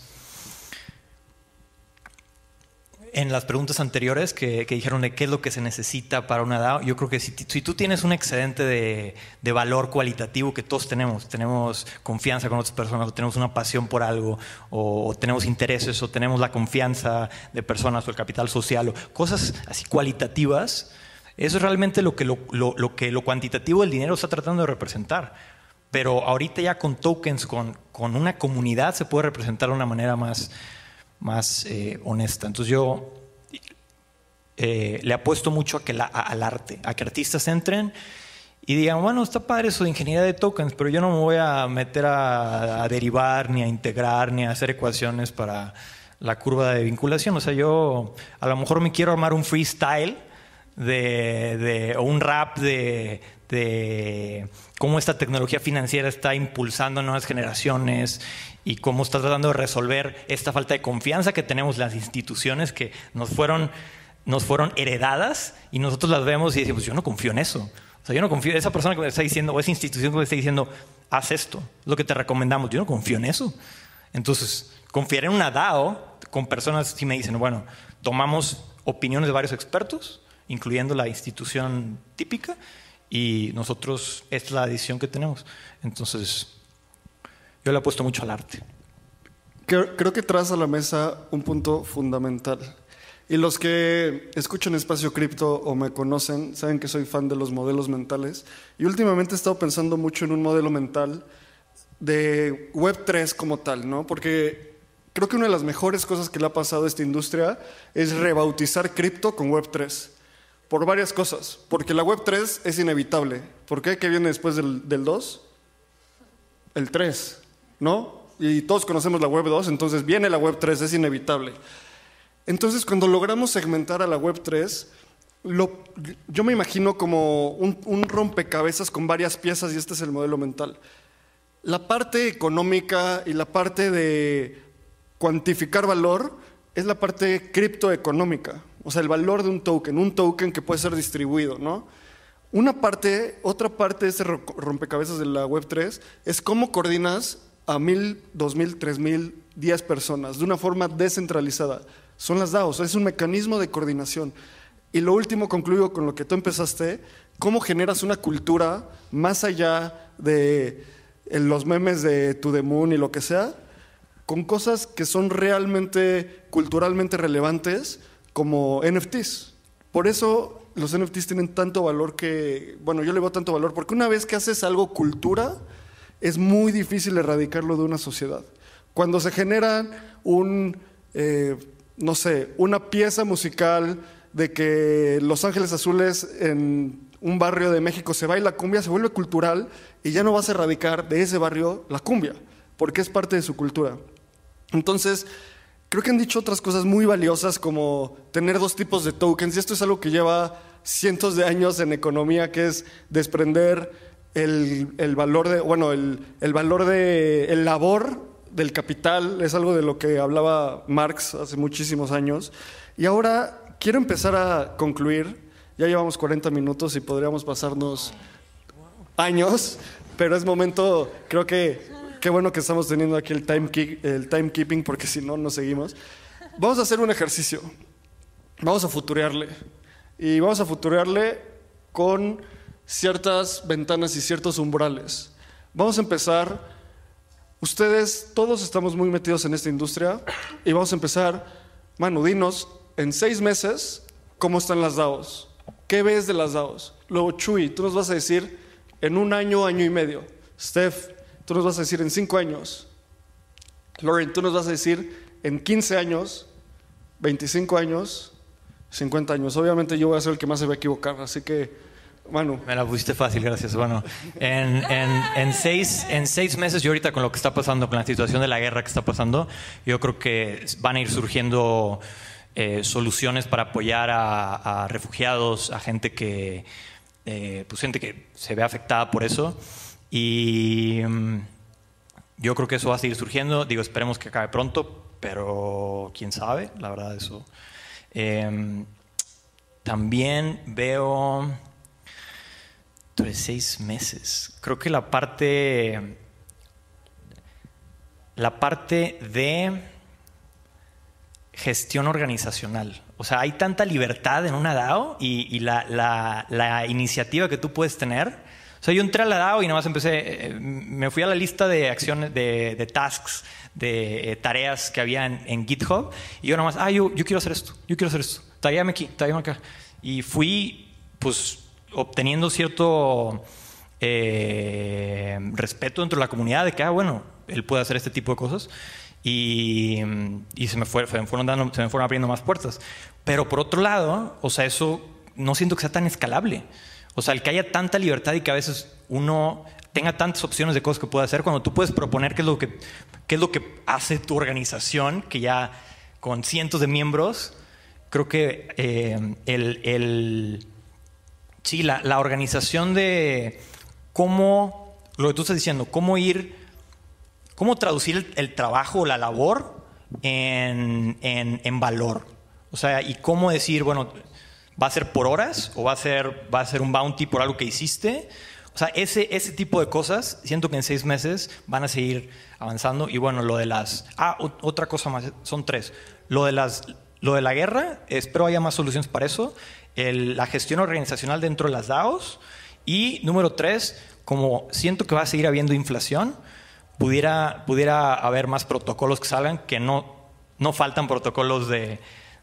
En las preguntas anteriores que dijeron de qué es lo que se necesita para una DAO, yo creo que si tú tienes un excedente de valor cualitativo que todos tenemos confianza con otras personas, o tenemos una pasión por algo, o tenemos intereses, o tenemos la confianza de personas, o el capital social, o cosas así cualitativas, eso es realmente lo lo cuantitativo del dinero está tratando de representar. Pero ahorita ya con tokens, con una comunidad se puede representar de una manera más honesta. Entonces yo le apuesto mucho al arte, a que artistas entren y digan, bueno, está padre eso de ingeniería de tokens, pero yo no me voy a meter a derivar, ni a integrar, ni a hacer ecuaciones para la curva de vinculación. O sea, yo a lo mejor me quiero armar un freestyle o un rap de de cómo esta tecnología financiera está impulsando a nuevas generaciones y cómo está tratando de resolver esta falta de confianza que tenemos las instituciones que nos fueron heredadas y nosotros las vemos y decimos, yo no confío en eso. O sea, yo no confío en esa persona que me está diciendo, o esa institución que me está diciendo, haz esto, es lo que te recomendamos. Yo no confío en eso. Entonces, confiar en una DAO con personas, si me dicen, bueno, tomamos opiniones de varios expertos, incluyendo la institución típica, y nosotros, esta es la decisión que tenemos. Entonces, yo le apuesto mucho al arte.
Creo que traes a la mesa un punto fundamental. Y los que escuchan Espacio Cripto o me conocen saben que soy fan de los modelos mentales. Y últimamente he estado pensando mucho en un modelo mental de Web3 como tal, ¿no? Porque creo que una de las mejores cosas que le ha pasado a esta industria es rebautizar cripto con Web3. Por varias cosas. Porque la Web3 es inevitable. ¿Por qué? ¿Qué viene después del 2? El 3, ¿no? Y todos conocemos la Web 2, entonces viene la Web 3, es inevitable. Entonces, cuando logramos segmentar a la Web 3, yo me imagino como un rompecabezas con varias piezas y este es el modelo mental. La parte económica y la parte de cuantificar valor es la parte criptoeconómica, o sea, el valor de un token que puede ser distribuido, ¿no? Otra parte de ese rompecabezas de la Web 3 es cómo coordinas a 1,000, 2,000, 3,000, 10 personas de una forma descentralizada. Son las DAOs, es un mecanismo de coordinación. Y lo último, concluyo con lo que tú empezaste, cómo generas una cultura más allá de los memes de To The Moon y lo que sea, con cosas que son realmente culturalmente relevantes como NFTs. Por eso los NFTs tienen tanto valor yo le veo tanto valor, porque una vez que haces algo cultura, es muy difícil erradicarlo de una sociedad. Cuando se genera una pieza musical de que Los Ángeles Azules en un barrio de México se baila cumbia, se vuelve cultural y ya no vas a erradicar de ese barrio la cumbia, porque es parte de su cultura. Entonces, creo que han dicho otras cosas muy valiosas como tener 2 tipos de tokens, y esto es algo que lleva cientos de años en economía, que es desprender el valor el labor del capital. Es algo de lo que hablaba Marx hace muchísimos años. Y ahora quiero empezar a concluir. Ya llevamos 40 minutos y podríamos pasarnos años, pero es momento, creo que qué bueno que estamos teniendo aquí el timekeeping, porque si no, no seguimos. Vamos a hacer un ejercicio. Vamos a futurearle. Y vamos a futurearle con ciertas ventanas y ciertos umbrales. Vamos a empezar. Todos estamos muy metidos en esta industria y vamos a empezar. Manu, dinos, en 6 meses, ¿cómo están las DAOs? ¿Qué ves de las DAOs? Luego, Chuy, tú nos vas a decir en 1 año, año y medio. Steph, tú nos vas a decir en 5 años. Lauren, tú nos vas a decir en 15 años, 25 años, 50 años. Obviamente yo voy a ser el que más se va a equivocar, así que, Manu.
Me la pusiste fácil, gracias. Bueno, en 6 meses, yo ahorita con lo que está pasando, con la situación de la guerra que está pasando, yo creo que van a ir surgiendo soluciones para apoyar a refugiados, a gente que se ve afectada por eso. Y yo creo que eso va a seguir surgiendo. Digo, esperemos que acabe pronto, pero quién sabe, la verdad, eso. También veo 6 meses. Creo que la parte de gestión organizacional. O sea, hay tanta libertad en una DAO y la iniciativa que tú puedes tener. O sea, yo entré a la DAO y nada más me fui a la lista de acciones, de tasks, de tareas que había en GitHub, y yo nada más, yo quiero hacer esto, taguéame aquí, taguéame acá. Y fui, pues, obteniendo cierto respeto dentro de la comunidad de que, él puede hacer este tipo de cosas. Y se me fueron abriendo más puertas. Pero por otro lado, o sea, eso no siento que sea tan escalable. O sea, el que haya tanta libertad y que a veces uno tenga tantas opciones de cosas que puede hacer, cuando tú puedes proponer qué es lo que hace tu organización, que ya con cientos de miembros, creo que Sí, la organización de cómo, lo que tú estás diciendo, cómo traducir el trabajo o la labor en valor. O sea, y cómo decir, bueno, ¿va a ser por horas o va a ser un bounty por algo que hiciste? O sea, ese tipo de cosas, siento que en 6 meses van a seguir avanzando. Y bueno, lo de las... otra cosa más, son 3. Lo de la guerra, espero haya más soluciones para eso. La gestión organizacional dentro de las DAOs. Y número 3, como siento que va a seguir habiendo inflación, pudiera haber más protocolos que salgan, que no faltan protocolos de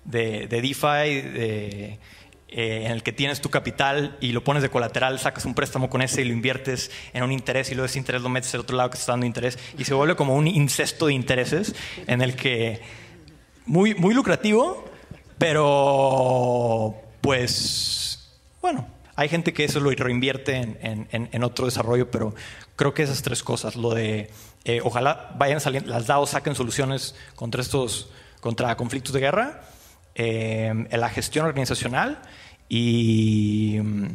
DeFi, en el que tienes tu capital y lo pones de colateral, sacas un préstamo con ese y lo inviertes en un interés y luego ese interés lo metes al otro lado que está dando interés y se vuelve como un incesto de intereses en el que muy, muy lucrativo, pero pues bueno, hay gente que eso lo reinvierte en otro desarrollo, pero creo que esas 3 cosas, lo de ojalá vayan saliendo, las DAOs saquen soluciones contra conflictos de guerra, la gestión organizacional y...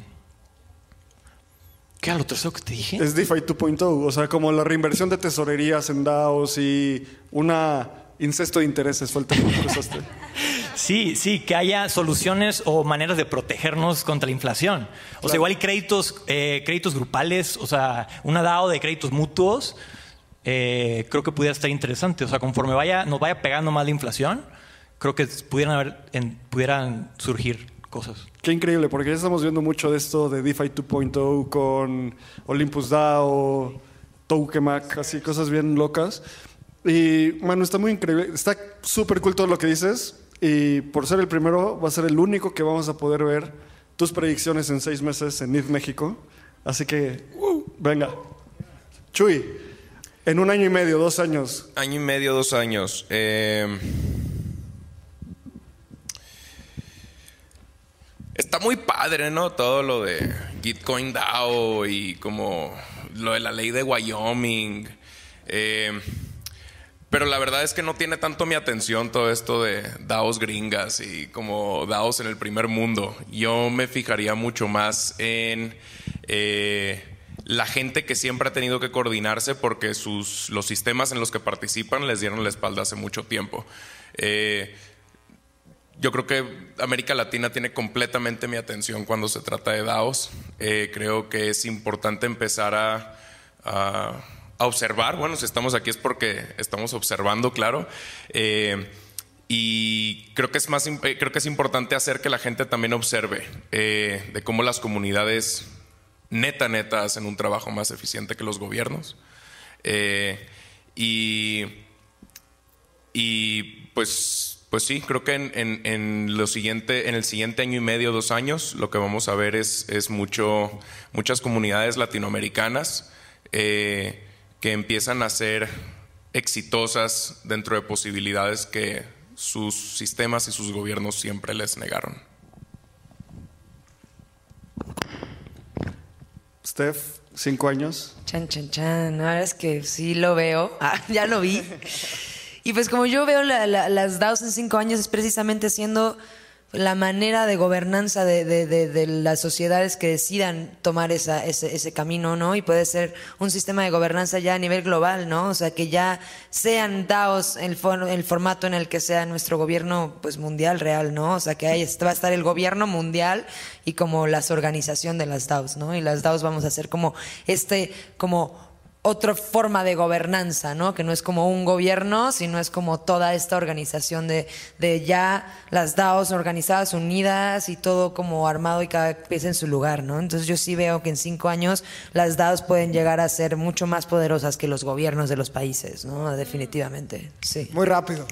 ¿Qué era lo tercero que te dije?
Es DeFi 2.0, o sea, como la reinversión de tesorerías en DAOs y una incesto de intereses, fue el término que usaste.
Sí, que haya soluciones o maneras de protegernos contra la inflación. O sea, igual hay créditos grupales, o sea, una DAO de créditos mutuos, creo que pudiera estar interesante. O sea, conforme nos vaya pegando más la inflación, creo que pudieran surgir cosas.
Qué increíble, porque ya estamos viendo mucho de esto de DeFi 2.0 con Olympus DAO, Tokemak, así cosas bien locas. Y, mano, está muy increíble. Está súper cool todo lo que dices. Y por ser el primero, va a ser el único que vamos a poder ver tus predicciones en 6 meses en ETH México. Así que, venga. Chuy, en 1 año y medio, 2 años.
1 año y medio, 2 años. Está muy padre, ¿no? Todo lo de Gitcoin DAO y como lo de la ley de Wyoming. Pero la verdad es que no tiene tanto mi atención todo esto de DAOs gringas y como DAOs en el primer mundo. Yo me fijaría mucho más en la gente que siempre ha tenido que coordinarse porque los sistemas en los que participan les dieron la espalda hace mucho tiempo. Yo creo que América Latina tiene completamente mi atención cuando se trata de DAOs. Creo que es importante empezar a observar. Bueno, si estamos aquí es porque estamos observando, claro. Y creo que es importante hacer que la gente también observe de cómo las comunidades neta hacen un trabajo más eficiente que los gobiernos. Y pues sí, creo que en el siguiente año y medio, 2 años, lo que vamos a ver es muchas comunidades latinoamericanas que empiezan a ser exitosas dentro de posibilidades que sus sistemas y sus gobiernos siempre les negaron.
Steph, 5 años.
Chan. La verdad es que sí lo veo. Ya lo vi. Y pues como yo veo las DAOs en 5 años es precisamente siendo la manera de gobernanza de las sociedades que decidan tomar ese camino, ¿no? Y puede ser un sistema de gobernanza ya a nivel global, ¿no? O sea, que ya sean DAOs el formato en el que sea nuestro gobierno pues mundial real, ¿no? O sea, que ahí va a estar el gobierno mundial y como las organización de las DAOs, ¿no? Y las DAOs vamos a ser como otra forma de gobernanza, ¿no? Que no es como un gobierno, sino es como toda esta organización de ya las DAOs organizadas, unidas y todo como armado y cada pieza en su lugar, ¿no? Entonces yo sí veo que en 5 años las DAOs pueden llegar a ser mucho más poderosas que los gobiernos de los países, ¿no? Definitivamente, sí.
Muy rápido.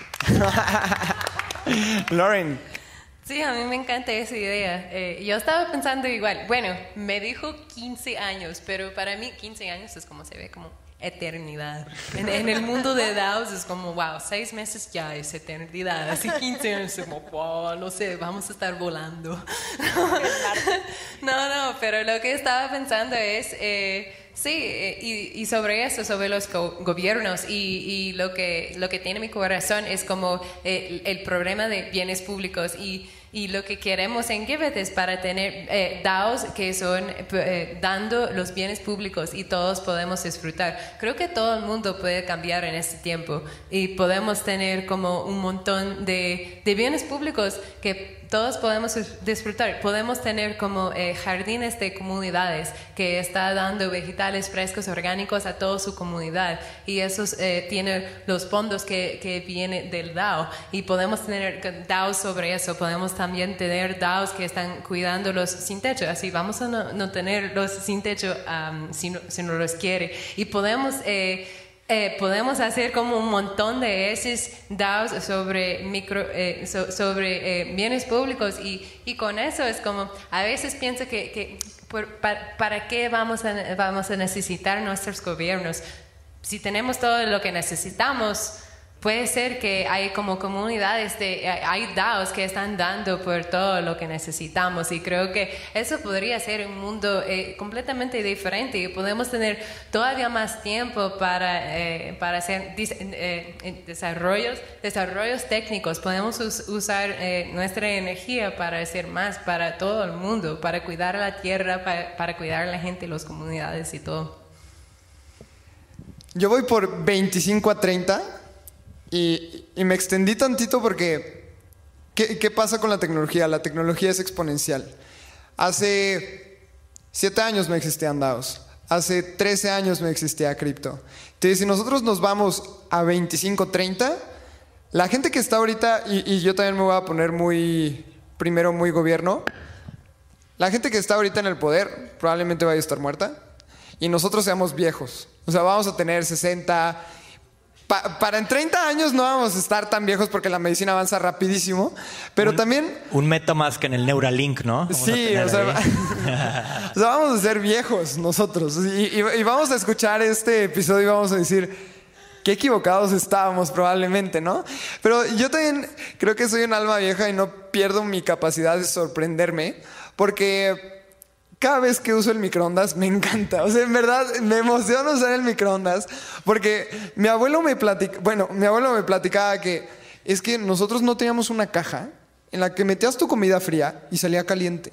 Lauren.
Sí, a mí me encanta esa idea. Yo estaba pensando igual, bueno, me dijo 15 años, pero para mí 15 años es como se ve como eternidad. En el mundo de DAOs es como, wow, 6 meses ya es eternidad, así 15 años es como, wow, no sé, vamos a estar volando. No, pero lo que estaba pensando es... sí, y sobre eso, sobre los gobiernos y lo que tiene mi corazón es como el problema de bienes públicos y y lo que queremos en Giveth es para tener DAOs que son dando los bienes públicos y todos podemos disfrutar. Creo que todo el mundo puede cambiar en este tiempo y podemos tener como un montón de bienes públicos que todos podemos disfrutar. Podemos tener como jardines de comunidades que está dando vegetales frescos orgánicos a toda su comunidad, y esos tienen los fondos que vienen del DAO, y podemos tener DAOs sobre eso. Podemos también tener DAOs que están cuidando los sin techo, así vamos a no tener los sin techo si no los quiere, y podemos hacer como un montón de esos DAOs sobre bienes públicos, y con eso es como a veces pienso que ¿para qué vamos a necesitar nuestros gobiernos? Si tenemos todo lo que necesitamos, puede ser que hay como comunidades, hay DAOs que están dando por todo lo que necesitamos, y creo que eso podría ser un mundo completamente diferente, y podemos tener todavía más tiempo para hacer desarrollos técnicos. Podemos usar nuestra energía para hacer más para todo el mundo, para cuidar la tierra, para cuidar a la gente, las comunidades y todo.
Yo voy por 25 a 30. Y me extendí tantito porque ¿qué pasa con la tecnología? La tecnología es exponencial. Hace 7 años no existían DAOs. Hace 13 años no existía cripto. Entonces, si nosotros nos vamos a 25, 30, la gente que está ahorita, y yo también me voy a poner muy gobierno, la gente que está ahorita en el poder probablemente vaya a estar muerta, y nosotros seamos viejos. O sea, vamos a tener 60... Para en 30 años no vamos a estar tan viejos porque la medicina avanza rapidísimo, pero también...
Un MetaMask en el Neuralink, ¿no?
Sí, o sea, vamos a ser viejos nosotros, y vamos a escuchar este episodio y vamos a decir qué equivocados estábamos probablemente, ¿no? Pero yo también creo que soy un alma vieja y no pierdo mi capacidad de sorprenderme, porque cada vez que uso el microondas me encanta. O sea, en verdad me emociona usar el microondas, porque mi abuelo me platicaba que es que nosotros no teníamos una caja en la que metías tu comida fría y salía caliente.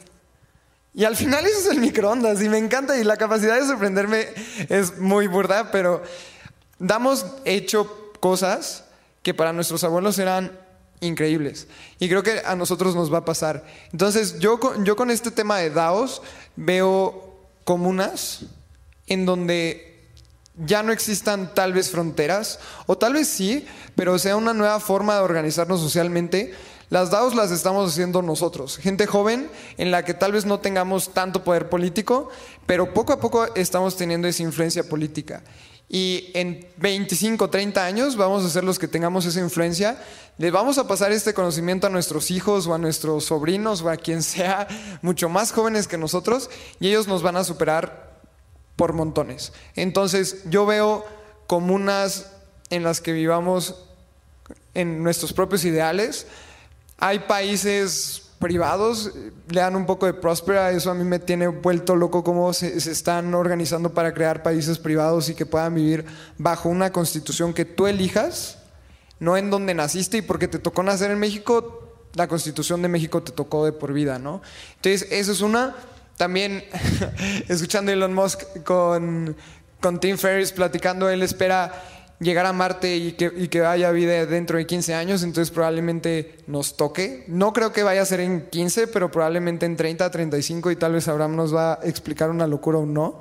Y al final eso es el microondas, y me encanta, y la capacidad de sorprenderme es muy burda, pero damos hecho cosas que para nuestros abuelos eran increíbles, y creo que a nosotros nos va a pasar. Entonces yo con este tema de DAOs veo comunas en donde ya no existan tal vez fronteras, o tal vez sí, pero sea una nueva forma de organizarnos socialmente. Las DAOs las estamos haciendo nosotros, gente joven en la que tal vez no tengamos tanto poder político, pero poco a poco estamos teniendo esa influencia política. Y en 25, 30 años vamos a ser los que tengamos esa influencia. Les vamos a pasar este conocimiento a nuestros hijos o a nuestros sobrinos o a quien sea mucho más jóvenes que nosotros, y ellos nos van a superar por montones. Entonces yo veo comunas en las que vivamos en nuestros propios ideales. Hay países privados, le dan un poco de próspera. Eso a mí me tiene vuelto loco, cómo se están organizando para crear países privados y que puedan vivir bajo una constitución que tú elijas, no en donde naciste, y porque te tocó nacer en México, la Constitución de México te tocó de por vida, ¿no? Entonces, eso es una. También, escuchando a Elon Musk con Tim Ferriss platicando, él espera llegar a Marte y que haya vida dentro de 15 años, entonces probablemente nos toque. No creo que vaya a ser en 15, pero probablemente en 30, 35, y tal vez Abraham nos va a explicar una locura o no.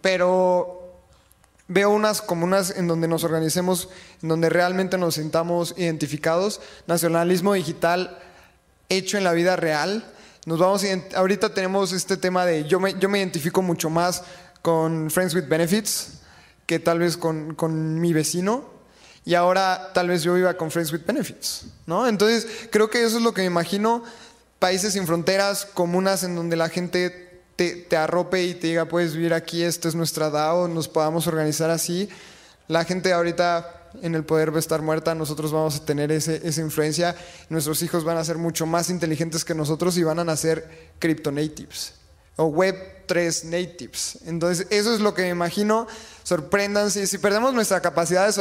Pero veo unas comunas en donde nos organicemos, en donde realmente nos sintamos identificados. Nacionalismo digital hecho en la vida real. Ahorita tenemos este tema de yo me identifico mucho más con Friends with Benefits que tal vez con mi vecino, y ahora tal vez yo viva con Friends with Benefits, ¿no? Entonces creo que eso es lo que me imagino: países sin fronteras, comunas en donde la gente te arrope y te diga, puedes vivir aquí, esta es nuestra DAO, nos podamos organizar así. La gente ahorita en el poder va a estar muerta, nosotros vamos a tener esa influencia, nuestros hijos van a ser mucho más inteligentes que nosotros y van a nacer crypto natives o Web3 natives. Entonces eso es lo que me imagino. Sorpréndanse. Si perdemos nuestra capacidad de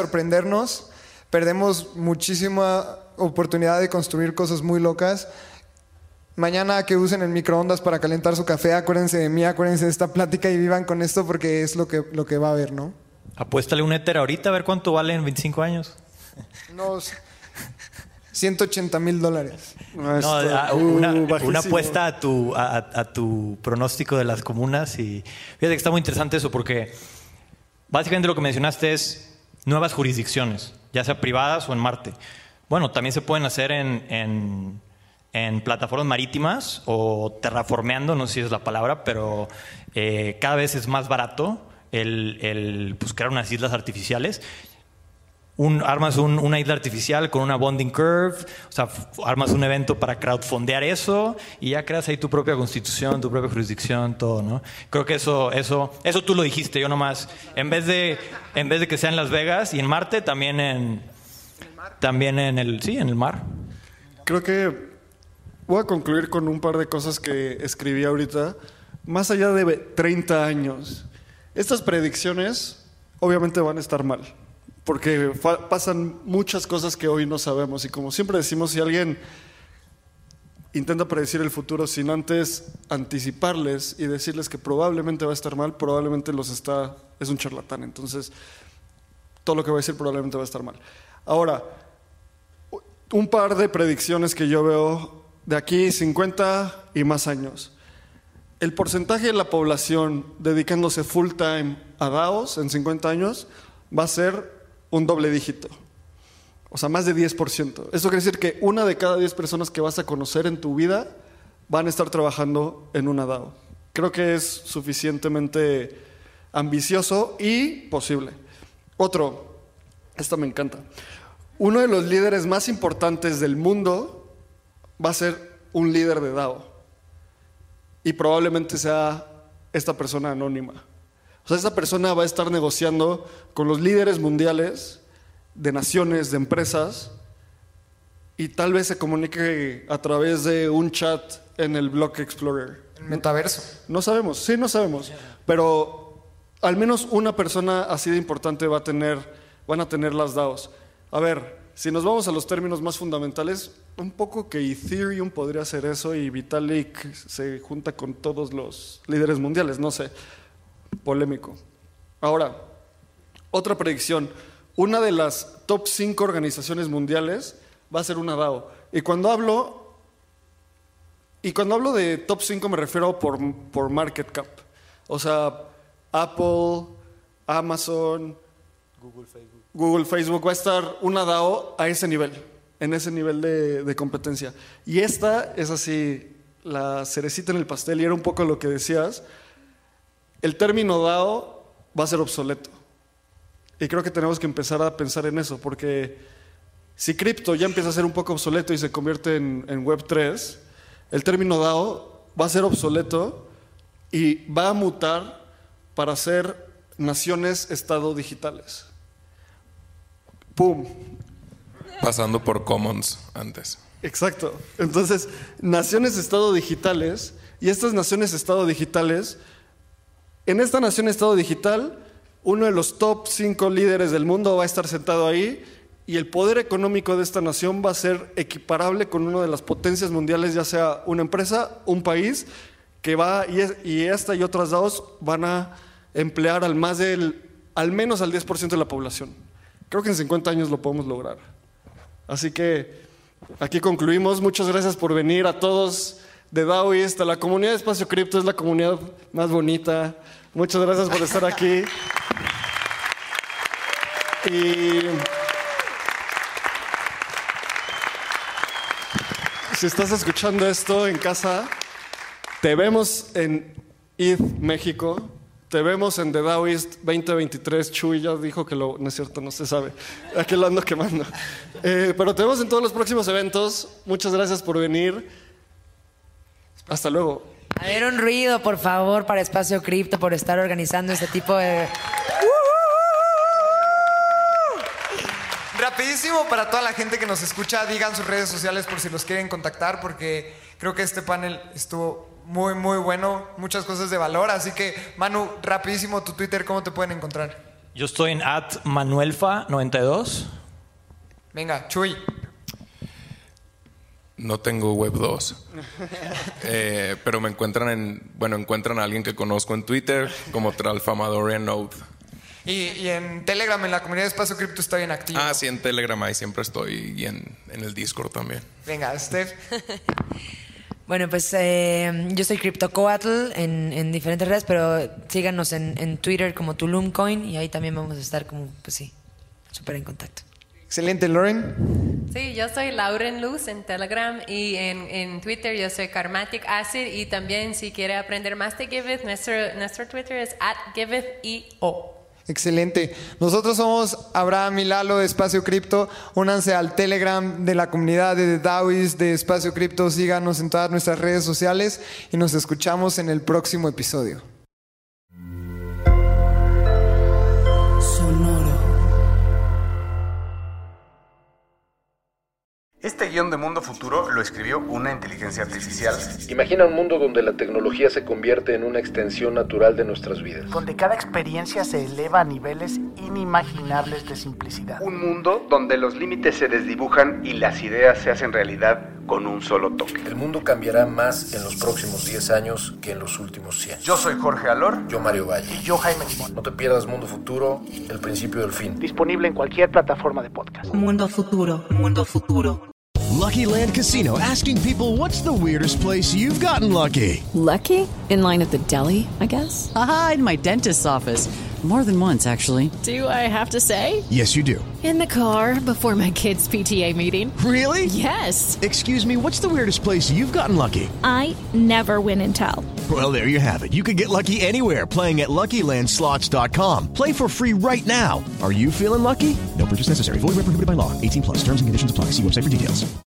Mañana que usen el microondas para calentar su café, acuérdense de mí, acuérdense de esta plática y vivan con esto porque es lo que va a haber, ¿no?
Apuéstale un Ether ahorita a ver cuánto vale en 25 años.
Unos $180,000.
Una apuesta a tu pronóstico de las comunas. Y fíjate que está muy interesante eso porque básicamente lo que mencionaste es nuevas jurisdicciones, ya sea privadas o en Marte. Bueno, también se pueden hacer en plataformas marítimas o terraformeando, no sé si es la palabra, pero cada vez es más barato el crear unas islas artificiales. Armas una isla artificial con una bonding curve, o sea, armas un evento para crowdfondear eso y ya creas ahí tu propia constitución, tu propia jurisdicción, todo, ¿no? Creo que eso tú lo dijiste, yo nomás, en vez de que sea en Las Vegas y en Marte, también en el mar.
Creo que voy a concluir con un par de cosas que escribí ahorita. Más allá de 30 años, estas predicciones obviamente van a estar mal, porque pasan muchas cosas que hoy no sabemos. Y como siempre decimos, si alguien intenta predecir el futuro sin antes anticiparles y decirles que probablemente va a estar mal, probablemente es un charlatán. Entonces, todo lo que va a decir probablemente va a estar mal. Ahora, un par de predicciones que yo veo de aquí 50 y más años. El porcentaje de la población dedicándose full time a DAOs en 50 años va a ser un doble dígito. O sea, más de 10%. Eso quiere decir que 1 de cada 10 personas que vas a conocer en tu vida van a estar trabajando en una DAO. Creo que es suficientemente ambicioso y posible. Otro, esta me encanta. Uno de los líderes más importantes del mundo va a ser un líder de DAO. Y probablemente sea esta persona anónima. O sea, esta persona va a estar negociando con los líderes mundiales de naciones, de empresas, y tal vez se comunique a través de un chat en el Block Explorer.
El metaverso.
No sabemos, sí, no sabemos. Pero al menos una persona así de importante van a tener las DAOs. A ver, si nos vamos a los términos más fundamentales, un poco que Ethereum podría hacer eso y Vitalik se junta con todos los líderes mundiales, no sé, polémico. Ahora, otra predicción, una de las top 5 organizaciones mundiales va a ser una DAO. Y cuando hablo de top 5 me refiero por market cap. O sea, Apple, Amazon, Google, Facebook, va a estar una DAO a ese nivel, en ese nivel de competencia. Y esta es así, la cerecita en el pastel, y era un poco lo que decías. El término DAO va a ser obsoleto. Y creo que tenemos que empezar a pensar en eso, porque si cripto ya empieza a ser un poco obsoleto y se convierte en Web3, el término DAO va a ser obsoleto y va a mutar para ser naciones-estado digitales. ¡Pum!
Pasando por Commons antes.
Exacto. Entonces, naciones-estado digitales, y estas naciones-estado digitales, en esta nación-estado digital, uno de los top 5 líderes del mundo va a estar sentado ahí, y el poder económico de esta nación va a ser equiparable con una de las potencias mundiales, ya sea una empresa, un país, que va, y esta y otras DAOs van a emplear al menos al 10% de la población. Creo que en 50 años lo podemos lograr. Así que aquí concluimos. Muchas gracias por venir a todos de DAOist. La comunidad de Espacio Cripto es la comunidad más bonita. Muchas gracias por estar aquí. Y si estás escuchando esto en casa, te vemos en ETH México. Te vemos en The DAOist 2023. Chuy ya dijo que no es cierto, no se sabe. Aquí lo ando quemando. Pero te vemos en todos los próximos eventos. Muchas gracias por venir. Hasta luego.
A ver, un ruido, por favor, para Espacio Cripto, por estar organizando este tipo de...
Rapidísimo, para toda la gente que nos escucha, digan sus redes sociales por si los quieren contactar, porque creo que este panel estuvo muy, muy bueno, muchas cosas de valor. Así que, Manu, rapidísimo, tu Twitter, ¿cómo te pueden encontrar?
Yo estoy en @manuelfa92.
Venga, Chuy.
No tengo Web 2. Pero me encuentran encuentran a alguien que conozco en Twitter como Tralfamadorian Node.
Y en Telegram, en la comunidad de Espacio Cripto, está bien activo.
Ah, sí, en Telegram ahí siempre estoy, y en el Discord también.
Venga, Steph.
Bueno, pues yo soy CryptoCoatl en diferentes redes, pero síganos en Twitter como TulumCoin y ahí también vamos a estar como, pues sí, súper en contacto.
Excelente, Lauren.
Sí, yo soy Lauren Luz en Telegram y en Twitter yo soy Karmatic Acid y también si quiere aprender más de Giveth, nuestro Twitter es @GivethEO.
Excelente. Nosotros somos Abraham y Lalo de Espacio Cripto. Únanse al Telegram de la comunidad de DAOis de Espacio Cripto. Síganos en todas nuestras redes sociales y nos escuchamos en el próximo episodio.
Este guión de Mundo Futuro lo escribió una inteligencia artificial.
Imagina un mundo donde la tecnología se convierte en una extensión natural de nuestras vidas.
Donde cada experiencia se eleva a niveles inimaginables de simplicidad.
Un mundo donde los límites se desdibujan y las ideas se hacen realidad con un solo toque.
El mundo cambiará más en los próximos 10 años que en los últimos 100.
Yo soy Jorge Alor.
Yo Mario Valle.
Y yo Jaime Limón.
No te pierdas Mundo Futuro, el principio del fin.
Disponible en cualquier plataforma de podcast.
Mundo Futuro, Mundo Futuro.
Lucky Land Casino, asking people, what's the weirdest place you've gotten lucky?
Lucky? In line at the deli, I guess?
Aha, in my dentist's office. More than once, actually.
Do I have to say?
Yes, you do.
In the car before my kids' PTA meeting.
Really?
Yes.
Excuse me, what's the weirdest place you've gotten lucky?
I never win and tell.
Well, there you have it. You can get lucky anywhere, playing at LuckyLandSlots.com. Play for free right now. Are you feeling lucky? No purchase necessary. Void where prohibited by law. 18+. Terms and conditions apply. See website for details.